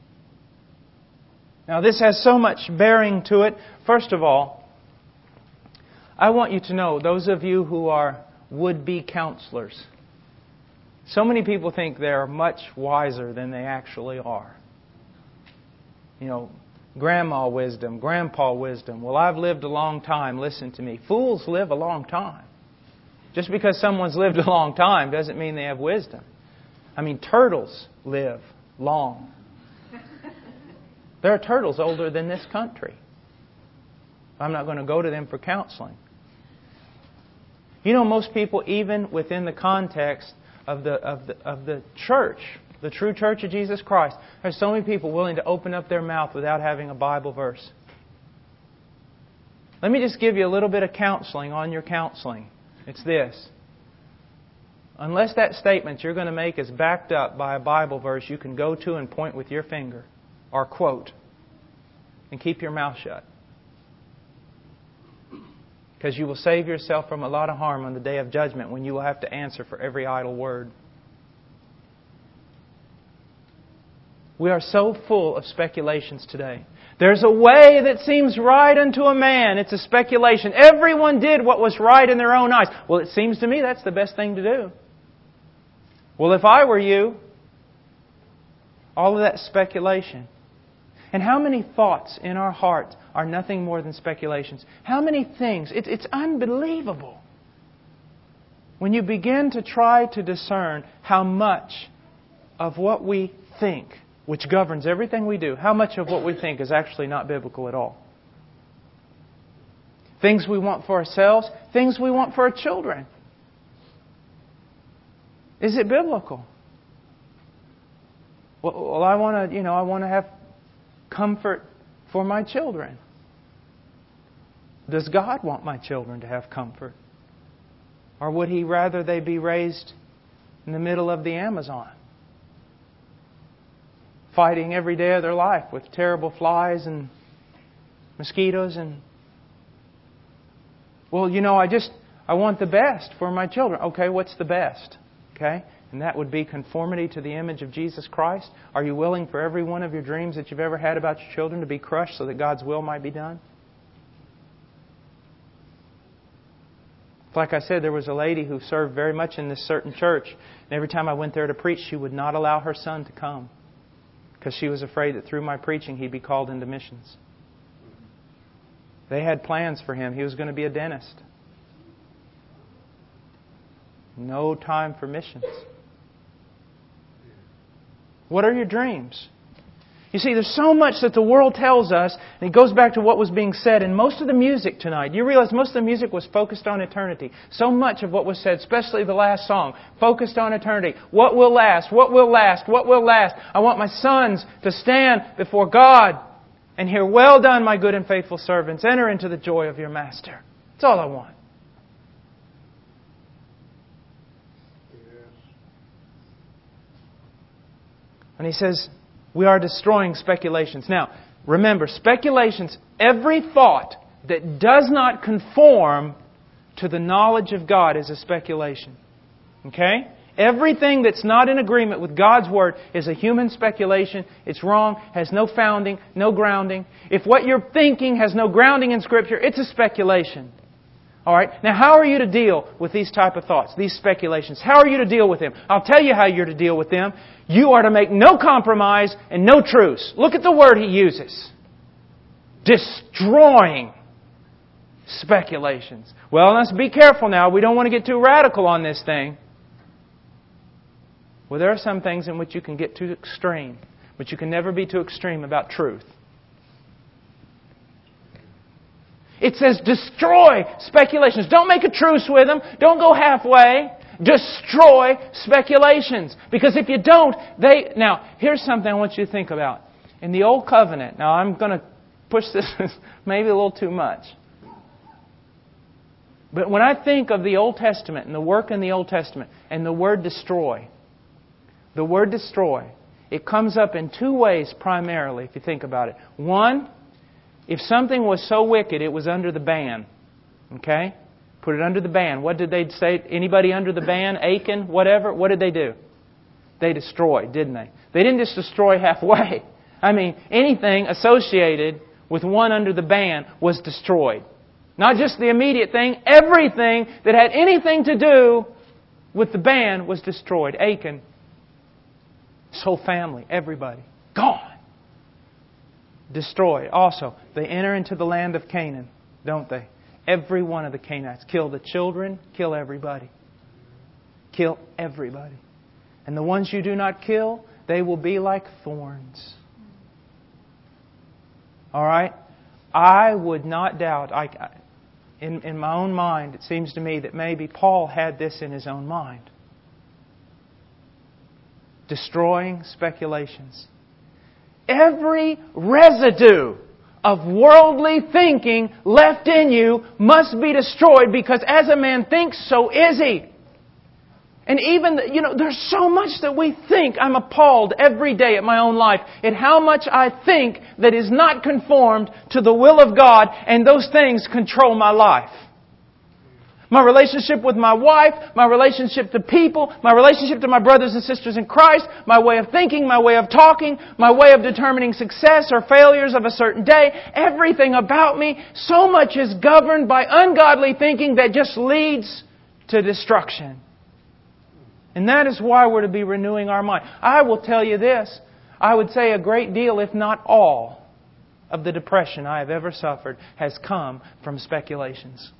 Now this has so much bearing to it. First of all, I want you to know, those of you who are would-be counselors, so many people think they're much wiser than they actually are. You know, grandma wisdom, grandpa wisdom. Well, I've lived a long time. Listen to me. Fools live a long time. Just because someone's lived a long time doesn't mean they have wisdom. I mean, turtles live long. There are turtles older than this country. I'm not going to go to them for counseling. You know, most people, even within the context of the of the of the church, the true church of Jesus Christ, there's so many people willing to open up their mouth without having a Bible verse. Let me just give you a little bit of counseling on your counseling. It's this. Unless that statement you're going to make is backed up by a Bible verse you can go to and point with your finger, or quote, and keep your mouth shut. Because you will save yourself from a lot of harm on the day of judgment when you will have to answer for every idle word. We are so full of speculations today. There's a way that seems right unto a man. It's a speculation. Everyone did what was right in their own eyes. Well, it seems to me that's the best thing to do. Well, if I were you, all of that speculation. And how many thoughts in our heart are nothing more than speculations? How many things? It, it's unbelievable. When you begin to try to discern how much of what we think, which governs everything we do, how much of what we think is actually not biblical at all. Things we want for ourselves, things we want for our children. Is it biblical? Well, well I want to, you know, I want to have comfort for my children. Does God want my children to have comfort? Or would He rather they be raised in the middle of the Amazon, fighting every day of their life with terrible flies and mosquitoes and... Well, you know, I just, I want the best for my children. Okay, what's the best? Okay? And that would be conformity to the image of Jesus Christ. Are you willing for every one of your dreams that you've ever had about your children to be crushed so that God's will might be done? Like I said, there was a lady who served very much in this certain church. And every time I went there to preach, she would not allow her son to come, because she was afraid that through my preaching he'd be called into missions. They had plans for him. He was going to be a dentist. No time for missions. What are your dreams? You see, there's so much that the world tells us, and it goes back to what was being said in most of the music tonight. You realize most of the music was focused on eternity. So much of what was said, especially the last song, focused on eternity. What will last? What will last? What will last? I want my sons to stand before God and hear, "Well done, my good and faithful servants. Enter into the joy of your master." That's all I want. And He says, we are destroying speculations. Now, remember, speculations, every thought that does not conform to the knowledge of God is a speculation. Okay? Everything that's not in agreement with God's Word is a human speculation. It's wrong, has no founding, no grounding. If what you're thinking has no grounding in Scripture, it's a speculation. All right? Now, how are you to deal with these type of thoughts, these speculations? How are you to deal with them? I'll tell you how you're to deal with them. You are to make no compromise and no truce. Look at the word He uses. Destroying speculations. Well, let's be careful now. We don't want to get too radical on this thing. Well, there are some things in which you can get too extreme, but you can never be too extreme about truth. It says destroy speculations. Don't make a truce with them. Don't go halfway. Destroy speculations. Because if you don't, they... Now, here's something I want you to think about. In the Old Covenant, now I'm going to push this maybe a little too much. But when I think of the Old Testament and the work in the Old Testament and the word destroy, the word destroy, it comes up in two ways primarily, if you think about it. One, if something was so wicked it was under the ban. Okay? Put it under the ban. What did they say? Anybody under the ban? Achan? Whatever? What did they do? They destroyed, didn't they? They didn't just destroy halfway. I mean, anything associated with one under the ban was destroyed. Not just the immediate thing. Everything that had anything to do with the ban was destroyed. Achan, his whole family, everybody, gone. Destroyed. Also, they enter into the land of Canaan, don't they? Every one of the Canaanites. Kill the children, kill everybody. Kill everybody. And the ones you do not kill, they will be like thorns. All right? I would not doubt, I, in, in my own mind, it seems to me that maybe Paul had this in his own mind. Destroying speculations. Every residue of worldly thinking left in you must be destroyed, because as a man thinks, so is he. And even, you know, there's so much that we think. I'm appalled every day at my own life at how much I think that is not conformed to the will of God, and those things control my life. My relationship with my wife, my relationship to people, my relationship to my brothers and sisters in Christ, my way of thinking, my way of talking, my way of determining success or failures of a certain day, everything about me, so much is governed by ungodly thinking that just leads to destruction. And that is why we're to be renewing our mind. I will tell you this, I would say a great deal, if not all, of the depression I have ever suffered has come from speculations.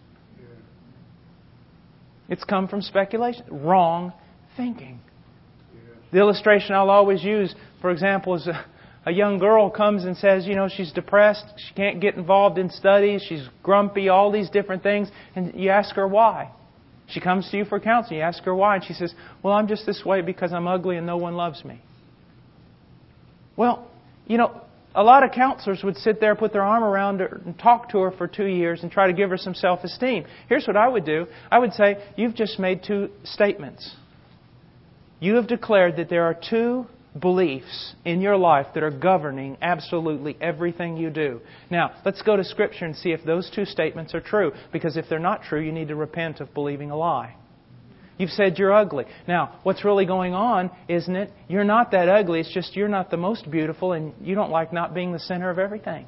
It's come from speculation. Wrong thinking. The illustration I'll always use, for example, is a, a young girl comes and says, you know, she's depressed. She can't get involved in studies. She's grumpy, all these different things. And you ask her why. She comes to you for counseling. You ask her why. And she says, well, I'm just this way because I'm ugly and no one loves me. Well, you know, a lot of counselors would sit there, put their arm around her and talk to her for two years and try to give her some self-esteem. Here's what I would do. I would say, you've just made two statements. You have declared that there are two beliefs in your life that are governing absolutely everything you do. Now, let's go to Scripture and see if those two statements are true. Because if they're not true, you need to repent of believing a lie. You've said you're ugly. Now, what's really going on, isn't it? You're not that ugly. It's just you're not the most beautiful, and you don't like not being the center of everything.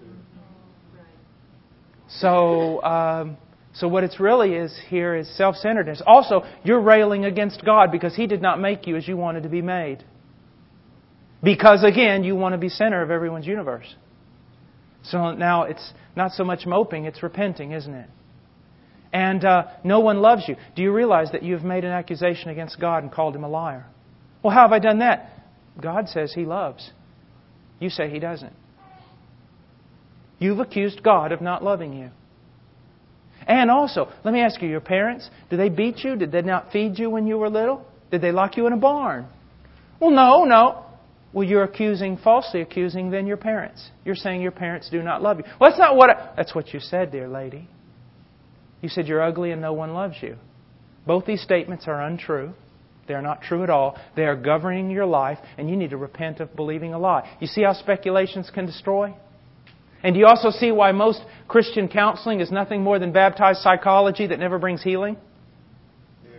So, um, so what it's really is here is self-centeredness. Also, you're railing against God because He did not make you as you wanted to be made. Because, again, you want to be center of everyone's universe. So now it's not so much moping, it's repenting, isn't it? And uh, no one loves you. Do you realize that you've made an accusation against God and called Him a liar? Well, how have I done that? God says He loves. You say He doesn't. You've accused God of not loving you. And also, let me ask you, your parents, did they beat you? Did they not feed you when you were little? Did they lock you in a barn? Well, no, no. Well, you're accusing, falsely accusing then your parents. You're saying your parents do not love you. Well, that's not what I, that's what you said, dear lady. You said you're ugly and no one loves you. Both these statements are untrue. They are not true at all. They are governing your life, and you need to repent of believing a lie. You see how speculations can destroy? And do you also see why most Christian counseling is nothing more than baptized psychology that never brings healing? Yeah.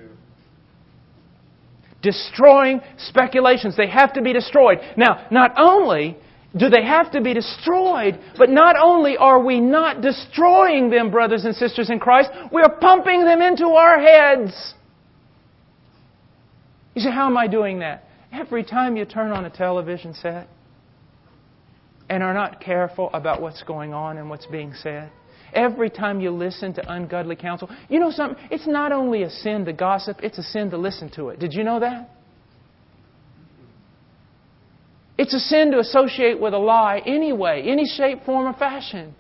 Destroying speculations. They have to be destroyed. Now, not only do they have to be destroyed, but not only are we not destroying them, brothers and sisters in Christ, we are pumping them into our heads. You say, how am I doing that? Every time you turn on a television set and are not careful about what's going on and what's being said. Every time you listen to ungodly counsel. You know something? It's not only a sin to gossip, it's a sin to listen to it. Did you know that? It's a sin to associate with a lie anyway, any shape, form, or fashion.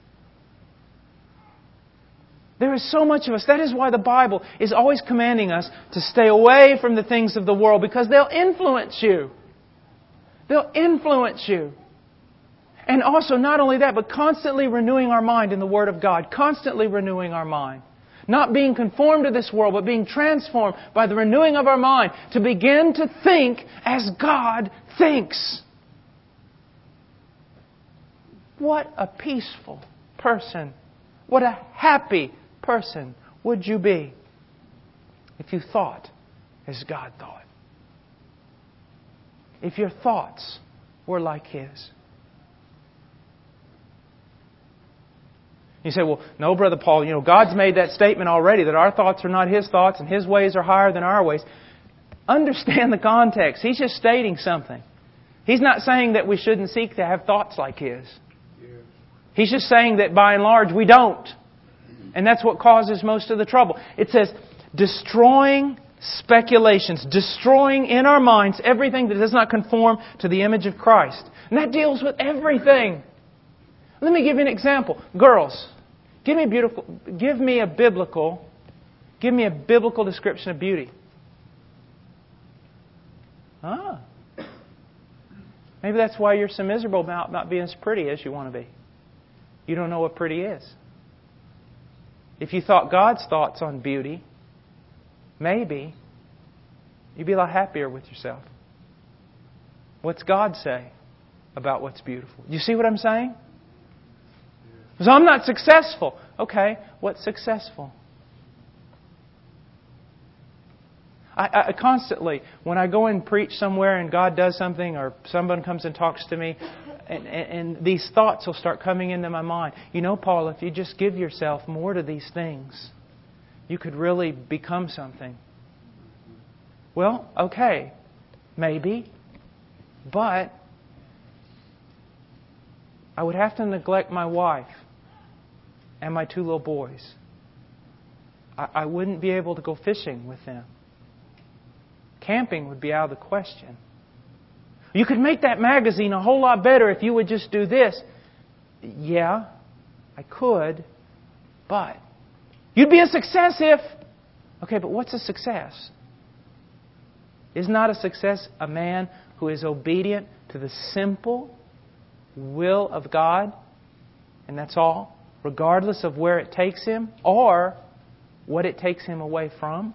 There is so much of us. That is why the Bible is always commanding us to stay away from the things of the world, because they'll influence you. They'll influence you. And also, not only that, but constantly renewing our mind in the Word of God. Constantly renewing our mind. Not being conformed to this world, but being transformed by the renewing of our mind to begin to think as God thinks. What a peaceful person. What a happy person would you be if you thought as God thought. If your thoughts were like His. You say, well, no, Brother Paul, you know, God's made that statement already that our thoughts are not His thoughts and His ways are higher than our ways. Understand the context. He's just stating something. He's not saying that we shouldn't seek to have thoughts like His. He's just saying that by and large we don't. And that's what causes most of the trouble. It says, destroying speculations, destroying in our minds everything that does not conform to the image of Christ. And that deals with everything. Let me give you an example. Girls, give me a beautiful, give me a biblical, give me a biblical description of beauty. Ah. Maybe that's why you're so miserable about not being as pretty as you want to be. You don't know what pretty is. If you thought God's thoughts on beauty, maybe you'd be a lot happier with yourself. What's God say about what's beautiful? You see what I'm saying? So I'm not successful. Okay, what's successful? I, I constantly, when I go and preach somewhere and God does something or someone comes and talks to me, and, and, and these thoughts will start coming into my mind. You know, Paul, if you just give yourself more to these things, you could really become something. Well, okay, maybe, but I would have to neglect my wife and my two little boys. I, I wouldn't be able to go fishing with them. Camping would be out of the question. You could make that magazine a whole lot better if you would just do this. Yeah, I could, but you'd be a success if... Okay, but what's a success? Is not a success a man who is obedient to the simple will of God, and that's all, regardless of where it takes him or what it takes him away from?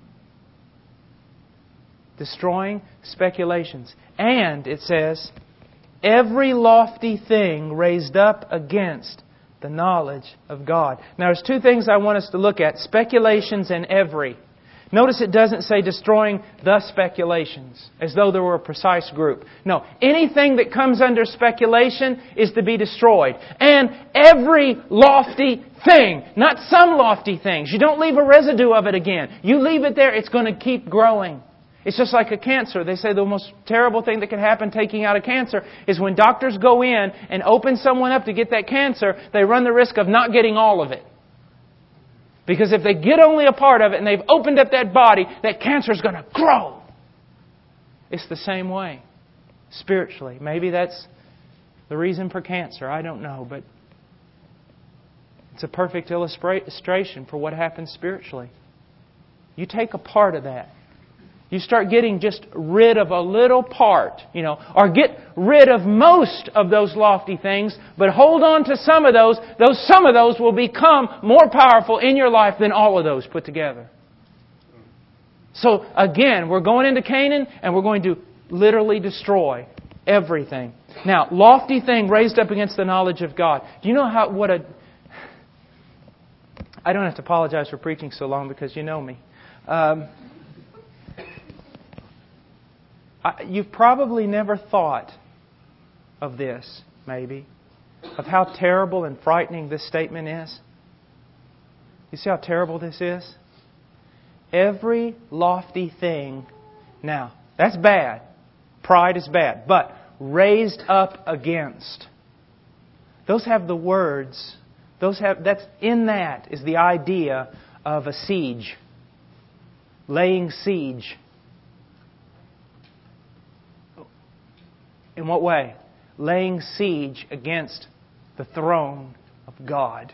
Destroying speculations. And it says, every lofty thing raised up against the knowledge of God. Now there's two things I want us to look at. Speculations and every. Notice it doesn't say destroying the speculations, as though there were a precise group. No, anything that comes under speculation is to be destroyed. And every lofty thing, not some lofty things. You don't leave a residue of it again. You leave it there, it's going to keep growing. It's just like a cancer. They say the most terrible thing that can happen taking out a cancer is when doctors go in and open someone up to get that cancer, they run the risk of not getting all of it. Because if they get only a part of it and they've opened up that body, that cancer is going to grow. It's the same way spiritually. Maybe that's the reason for cancer. I don't know, but it's a perfect illustration for what happens spiritually. You take a part of that. You start getting just rid of a little part, you know, or get rid of most of those lofty things, but hold on to some of those. Those some of those will become more powerful in your life than all of those put together. So again, we're going into Canaan and we're going to literally destroy everything. Now, lofty thing raised up against the knowledge of God. Do you know how what a I don't have to apologize for preaching so long because you know me. Um, I, you've probably never thought of this, maybe, of how terrible and frightening this statement is. You see how terrible this is? Every lofty thing, now, that's bad. Pride is bad. But raised up against. Those have the words, those have that's in that is the idea of a siege. Laying siege. In what way? Laying siege against the throne of God.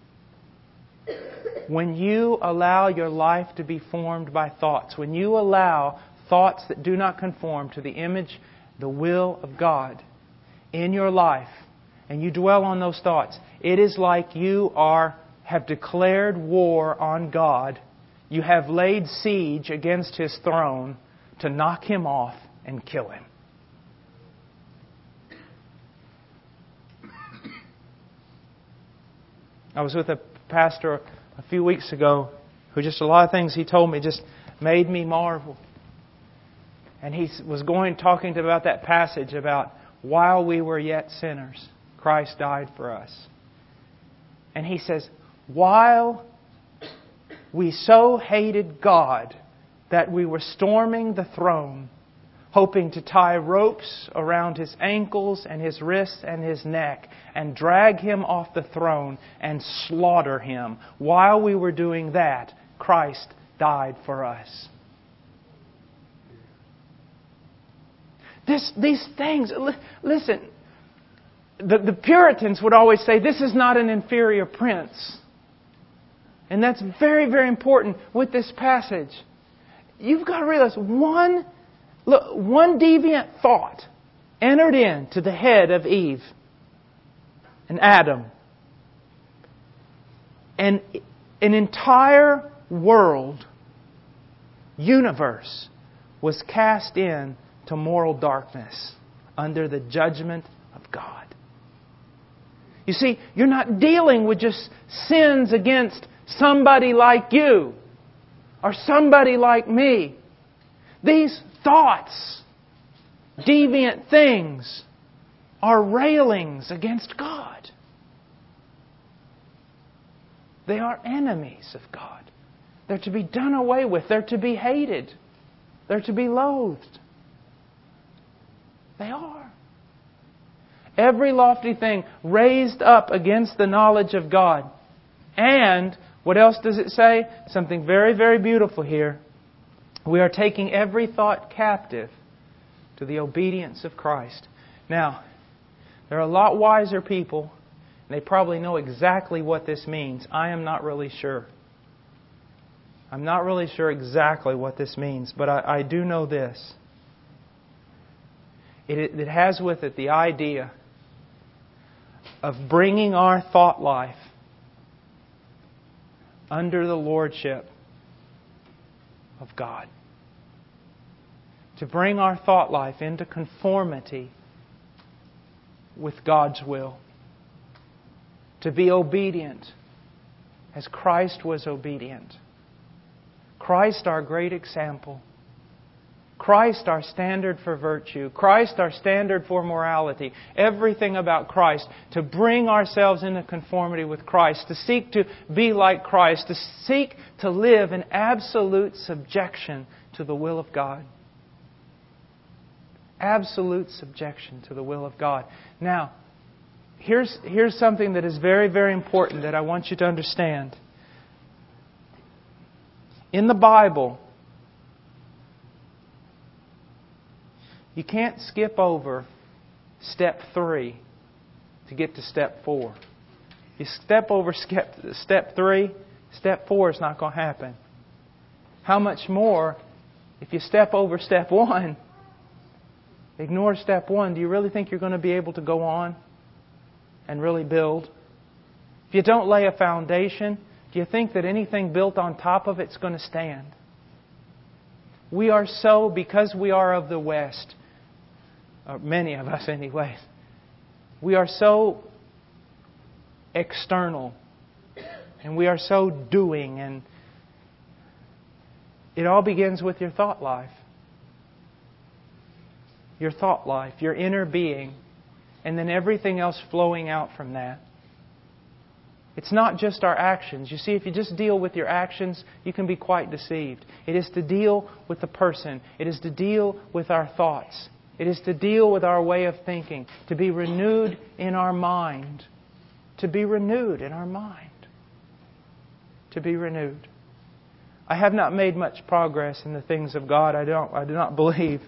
When you allow your life to be formed by thoughts, when you allow thoughts that do not conform to the image, the will of God in your life, and you dwell on those thoughts, it is like you are have declared war on God. You have laid siege against His throne to knock Him off and kill Him. I was with a pastor a few weeks ago who just a lot of things he told me just made me marvel. And he was going talking about that passage about while we were yet sinners, Christ died for us. And he says, while we so hated God that we were storming the throne, hoping to tie ropes around His ankles and His wrists and His neck and drag Him off the throne and slaughter Him. While we were doing that, Christ died for us. This, these things, listen, the, the Puritans would always say, this is not an inferior prince. And that's very, very important with this passage. You've got to realize one Look, one deviant thought entered into the head of Eve and Adam. And an entire world, universe, was cast in to moral darkness under the judgment of God. You see, you're not dealing with just sins against somebody like you or somebody like me. These thoughts, deviant things, are railings against God. They are enemies of God. They're to be done away with. They're to be hated. They're to be loathed. They are. Every lofty thing raised up against the knowledge of God. And, what else does it say? Something very, very beautiful here. We are taking every thought captive to the obedience of Christ. Now, there are a lot wiser people, and they probably know exactly what this means. I am not really sure. I'm not really sure exactly what this means, but I, I do know this. It, it has with it the idea of bringing our thought life under the lordship of God. To bring our thought life into conformity with God's will. To be obedient as Christ was obedient. Christ, our great example. Christ, our standard for virtue. Christ, our standard for morality. Everything about Christ. To bring ourselves into conformity with Christ. To seek to be like Christ. To seek to live in absolute subjection to the will of God. Absolute subjection to the will of God. Now, here's, here's something that is very, very important that I want you to understand. In the Bible, you can't skip over step three to get to step four. You step over step, step three, step four is not going to happen. How much more if you step over step one, ignore step one, do you really think you're going to be able to go on and really build? If you don't lay a foundation, do you think that anything built on top of it's going to stand? We are so, because we are of the West, or many of us anyways, we are so external and we are so doing, and it all begins with your thought life. Your thought life, your inner being, and then everything else flowing out from that. It's not just our actions. You see, if you just deal with your actions, you can be quite deceived. It is to deal with the person. It is to deal with our thoughts. It is to deal with our way of thinking. To be renewed in our mind. To be renewed in our mind. To be renewed. I have not made much progress in the things of God. I don't. I do not believe.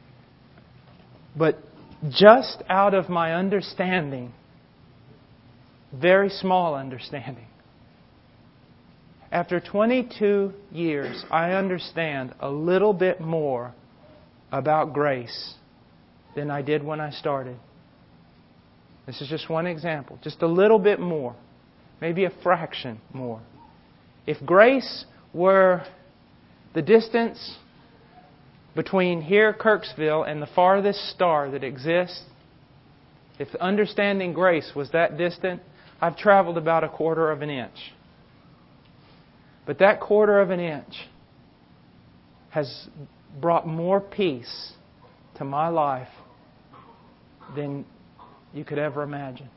But just out of my understanding, very small understanding, after twenty-two years, I understand a little bit more about grace than I did when I started. This is just one example. Just a little bit more. Maybe a fraction more. If grace were the distance between here, Kirksville, and the farthest star that exists, if understanding grace was that distant, I've traveled about a quarter of an inch. But that quarter of an inch has brought more peace to my life than you could ever imagine.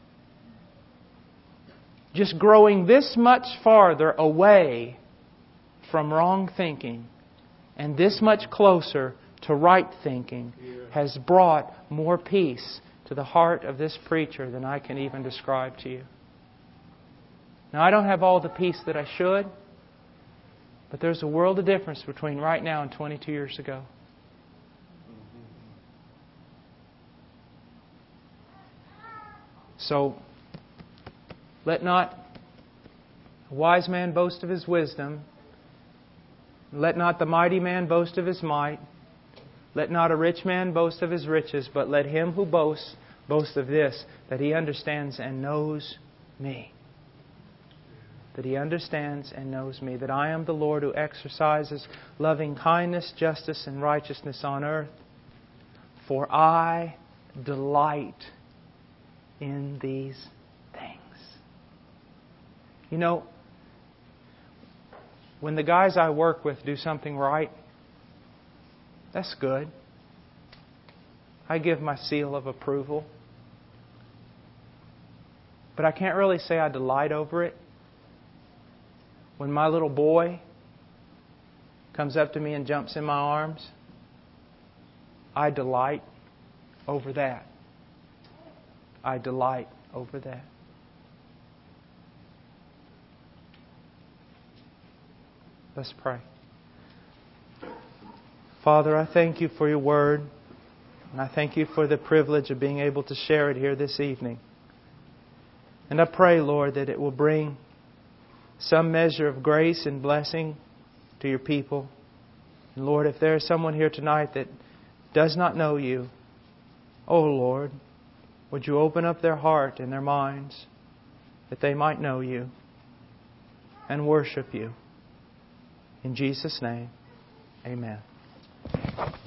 Just growing this much farther away from wrong thinking and this much closer to right thinking has brought more peace to the heart of this preacher than I can even describe to you. Now, I don't have all the peace that I should, but there's a world of difference between right now and twenty-two years ago. So, let not a wise man boast of his wisdom. Let not the mighty man boast of his might. Let not a rich man boast of his riches, but let him who boasts boast of this, that he understands and knows me. That he understands and knows me. That I am the Lord who exercises loving kindness, justice, and righteousness on earth. For I delight in these things. You know, when the guys I work with do something right, that's good. I give my seal of approval. But I can't really say I delight over it. When my little boy comes up to me and jumps in my arms, I delight over that. I delight over that. Let's pray. Father, I thank You for Your Word. And I thank You for the privilege of being able to share it here this evening. And I pray, Lord, that it will bring some measure of grace and blessing to Your people. And Lord, if there is someone here tonight that does not know You, oh Lord, would You open up their heart and their minds that they might know You and worship You. In Jesus' name, amen.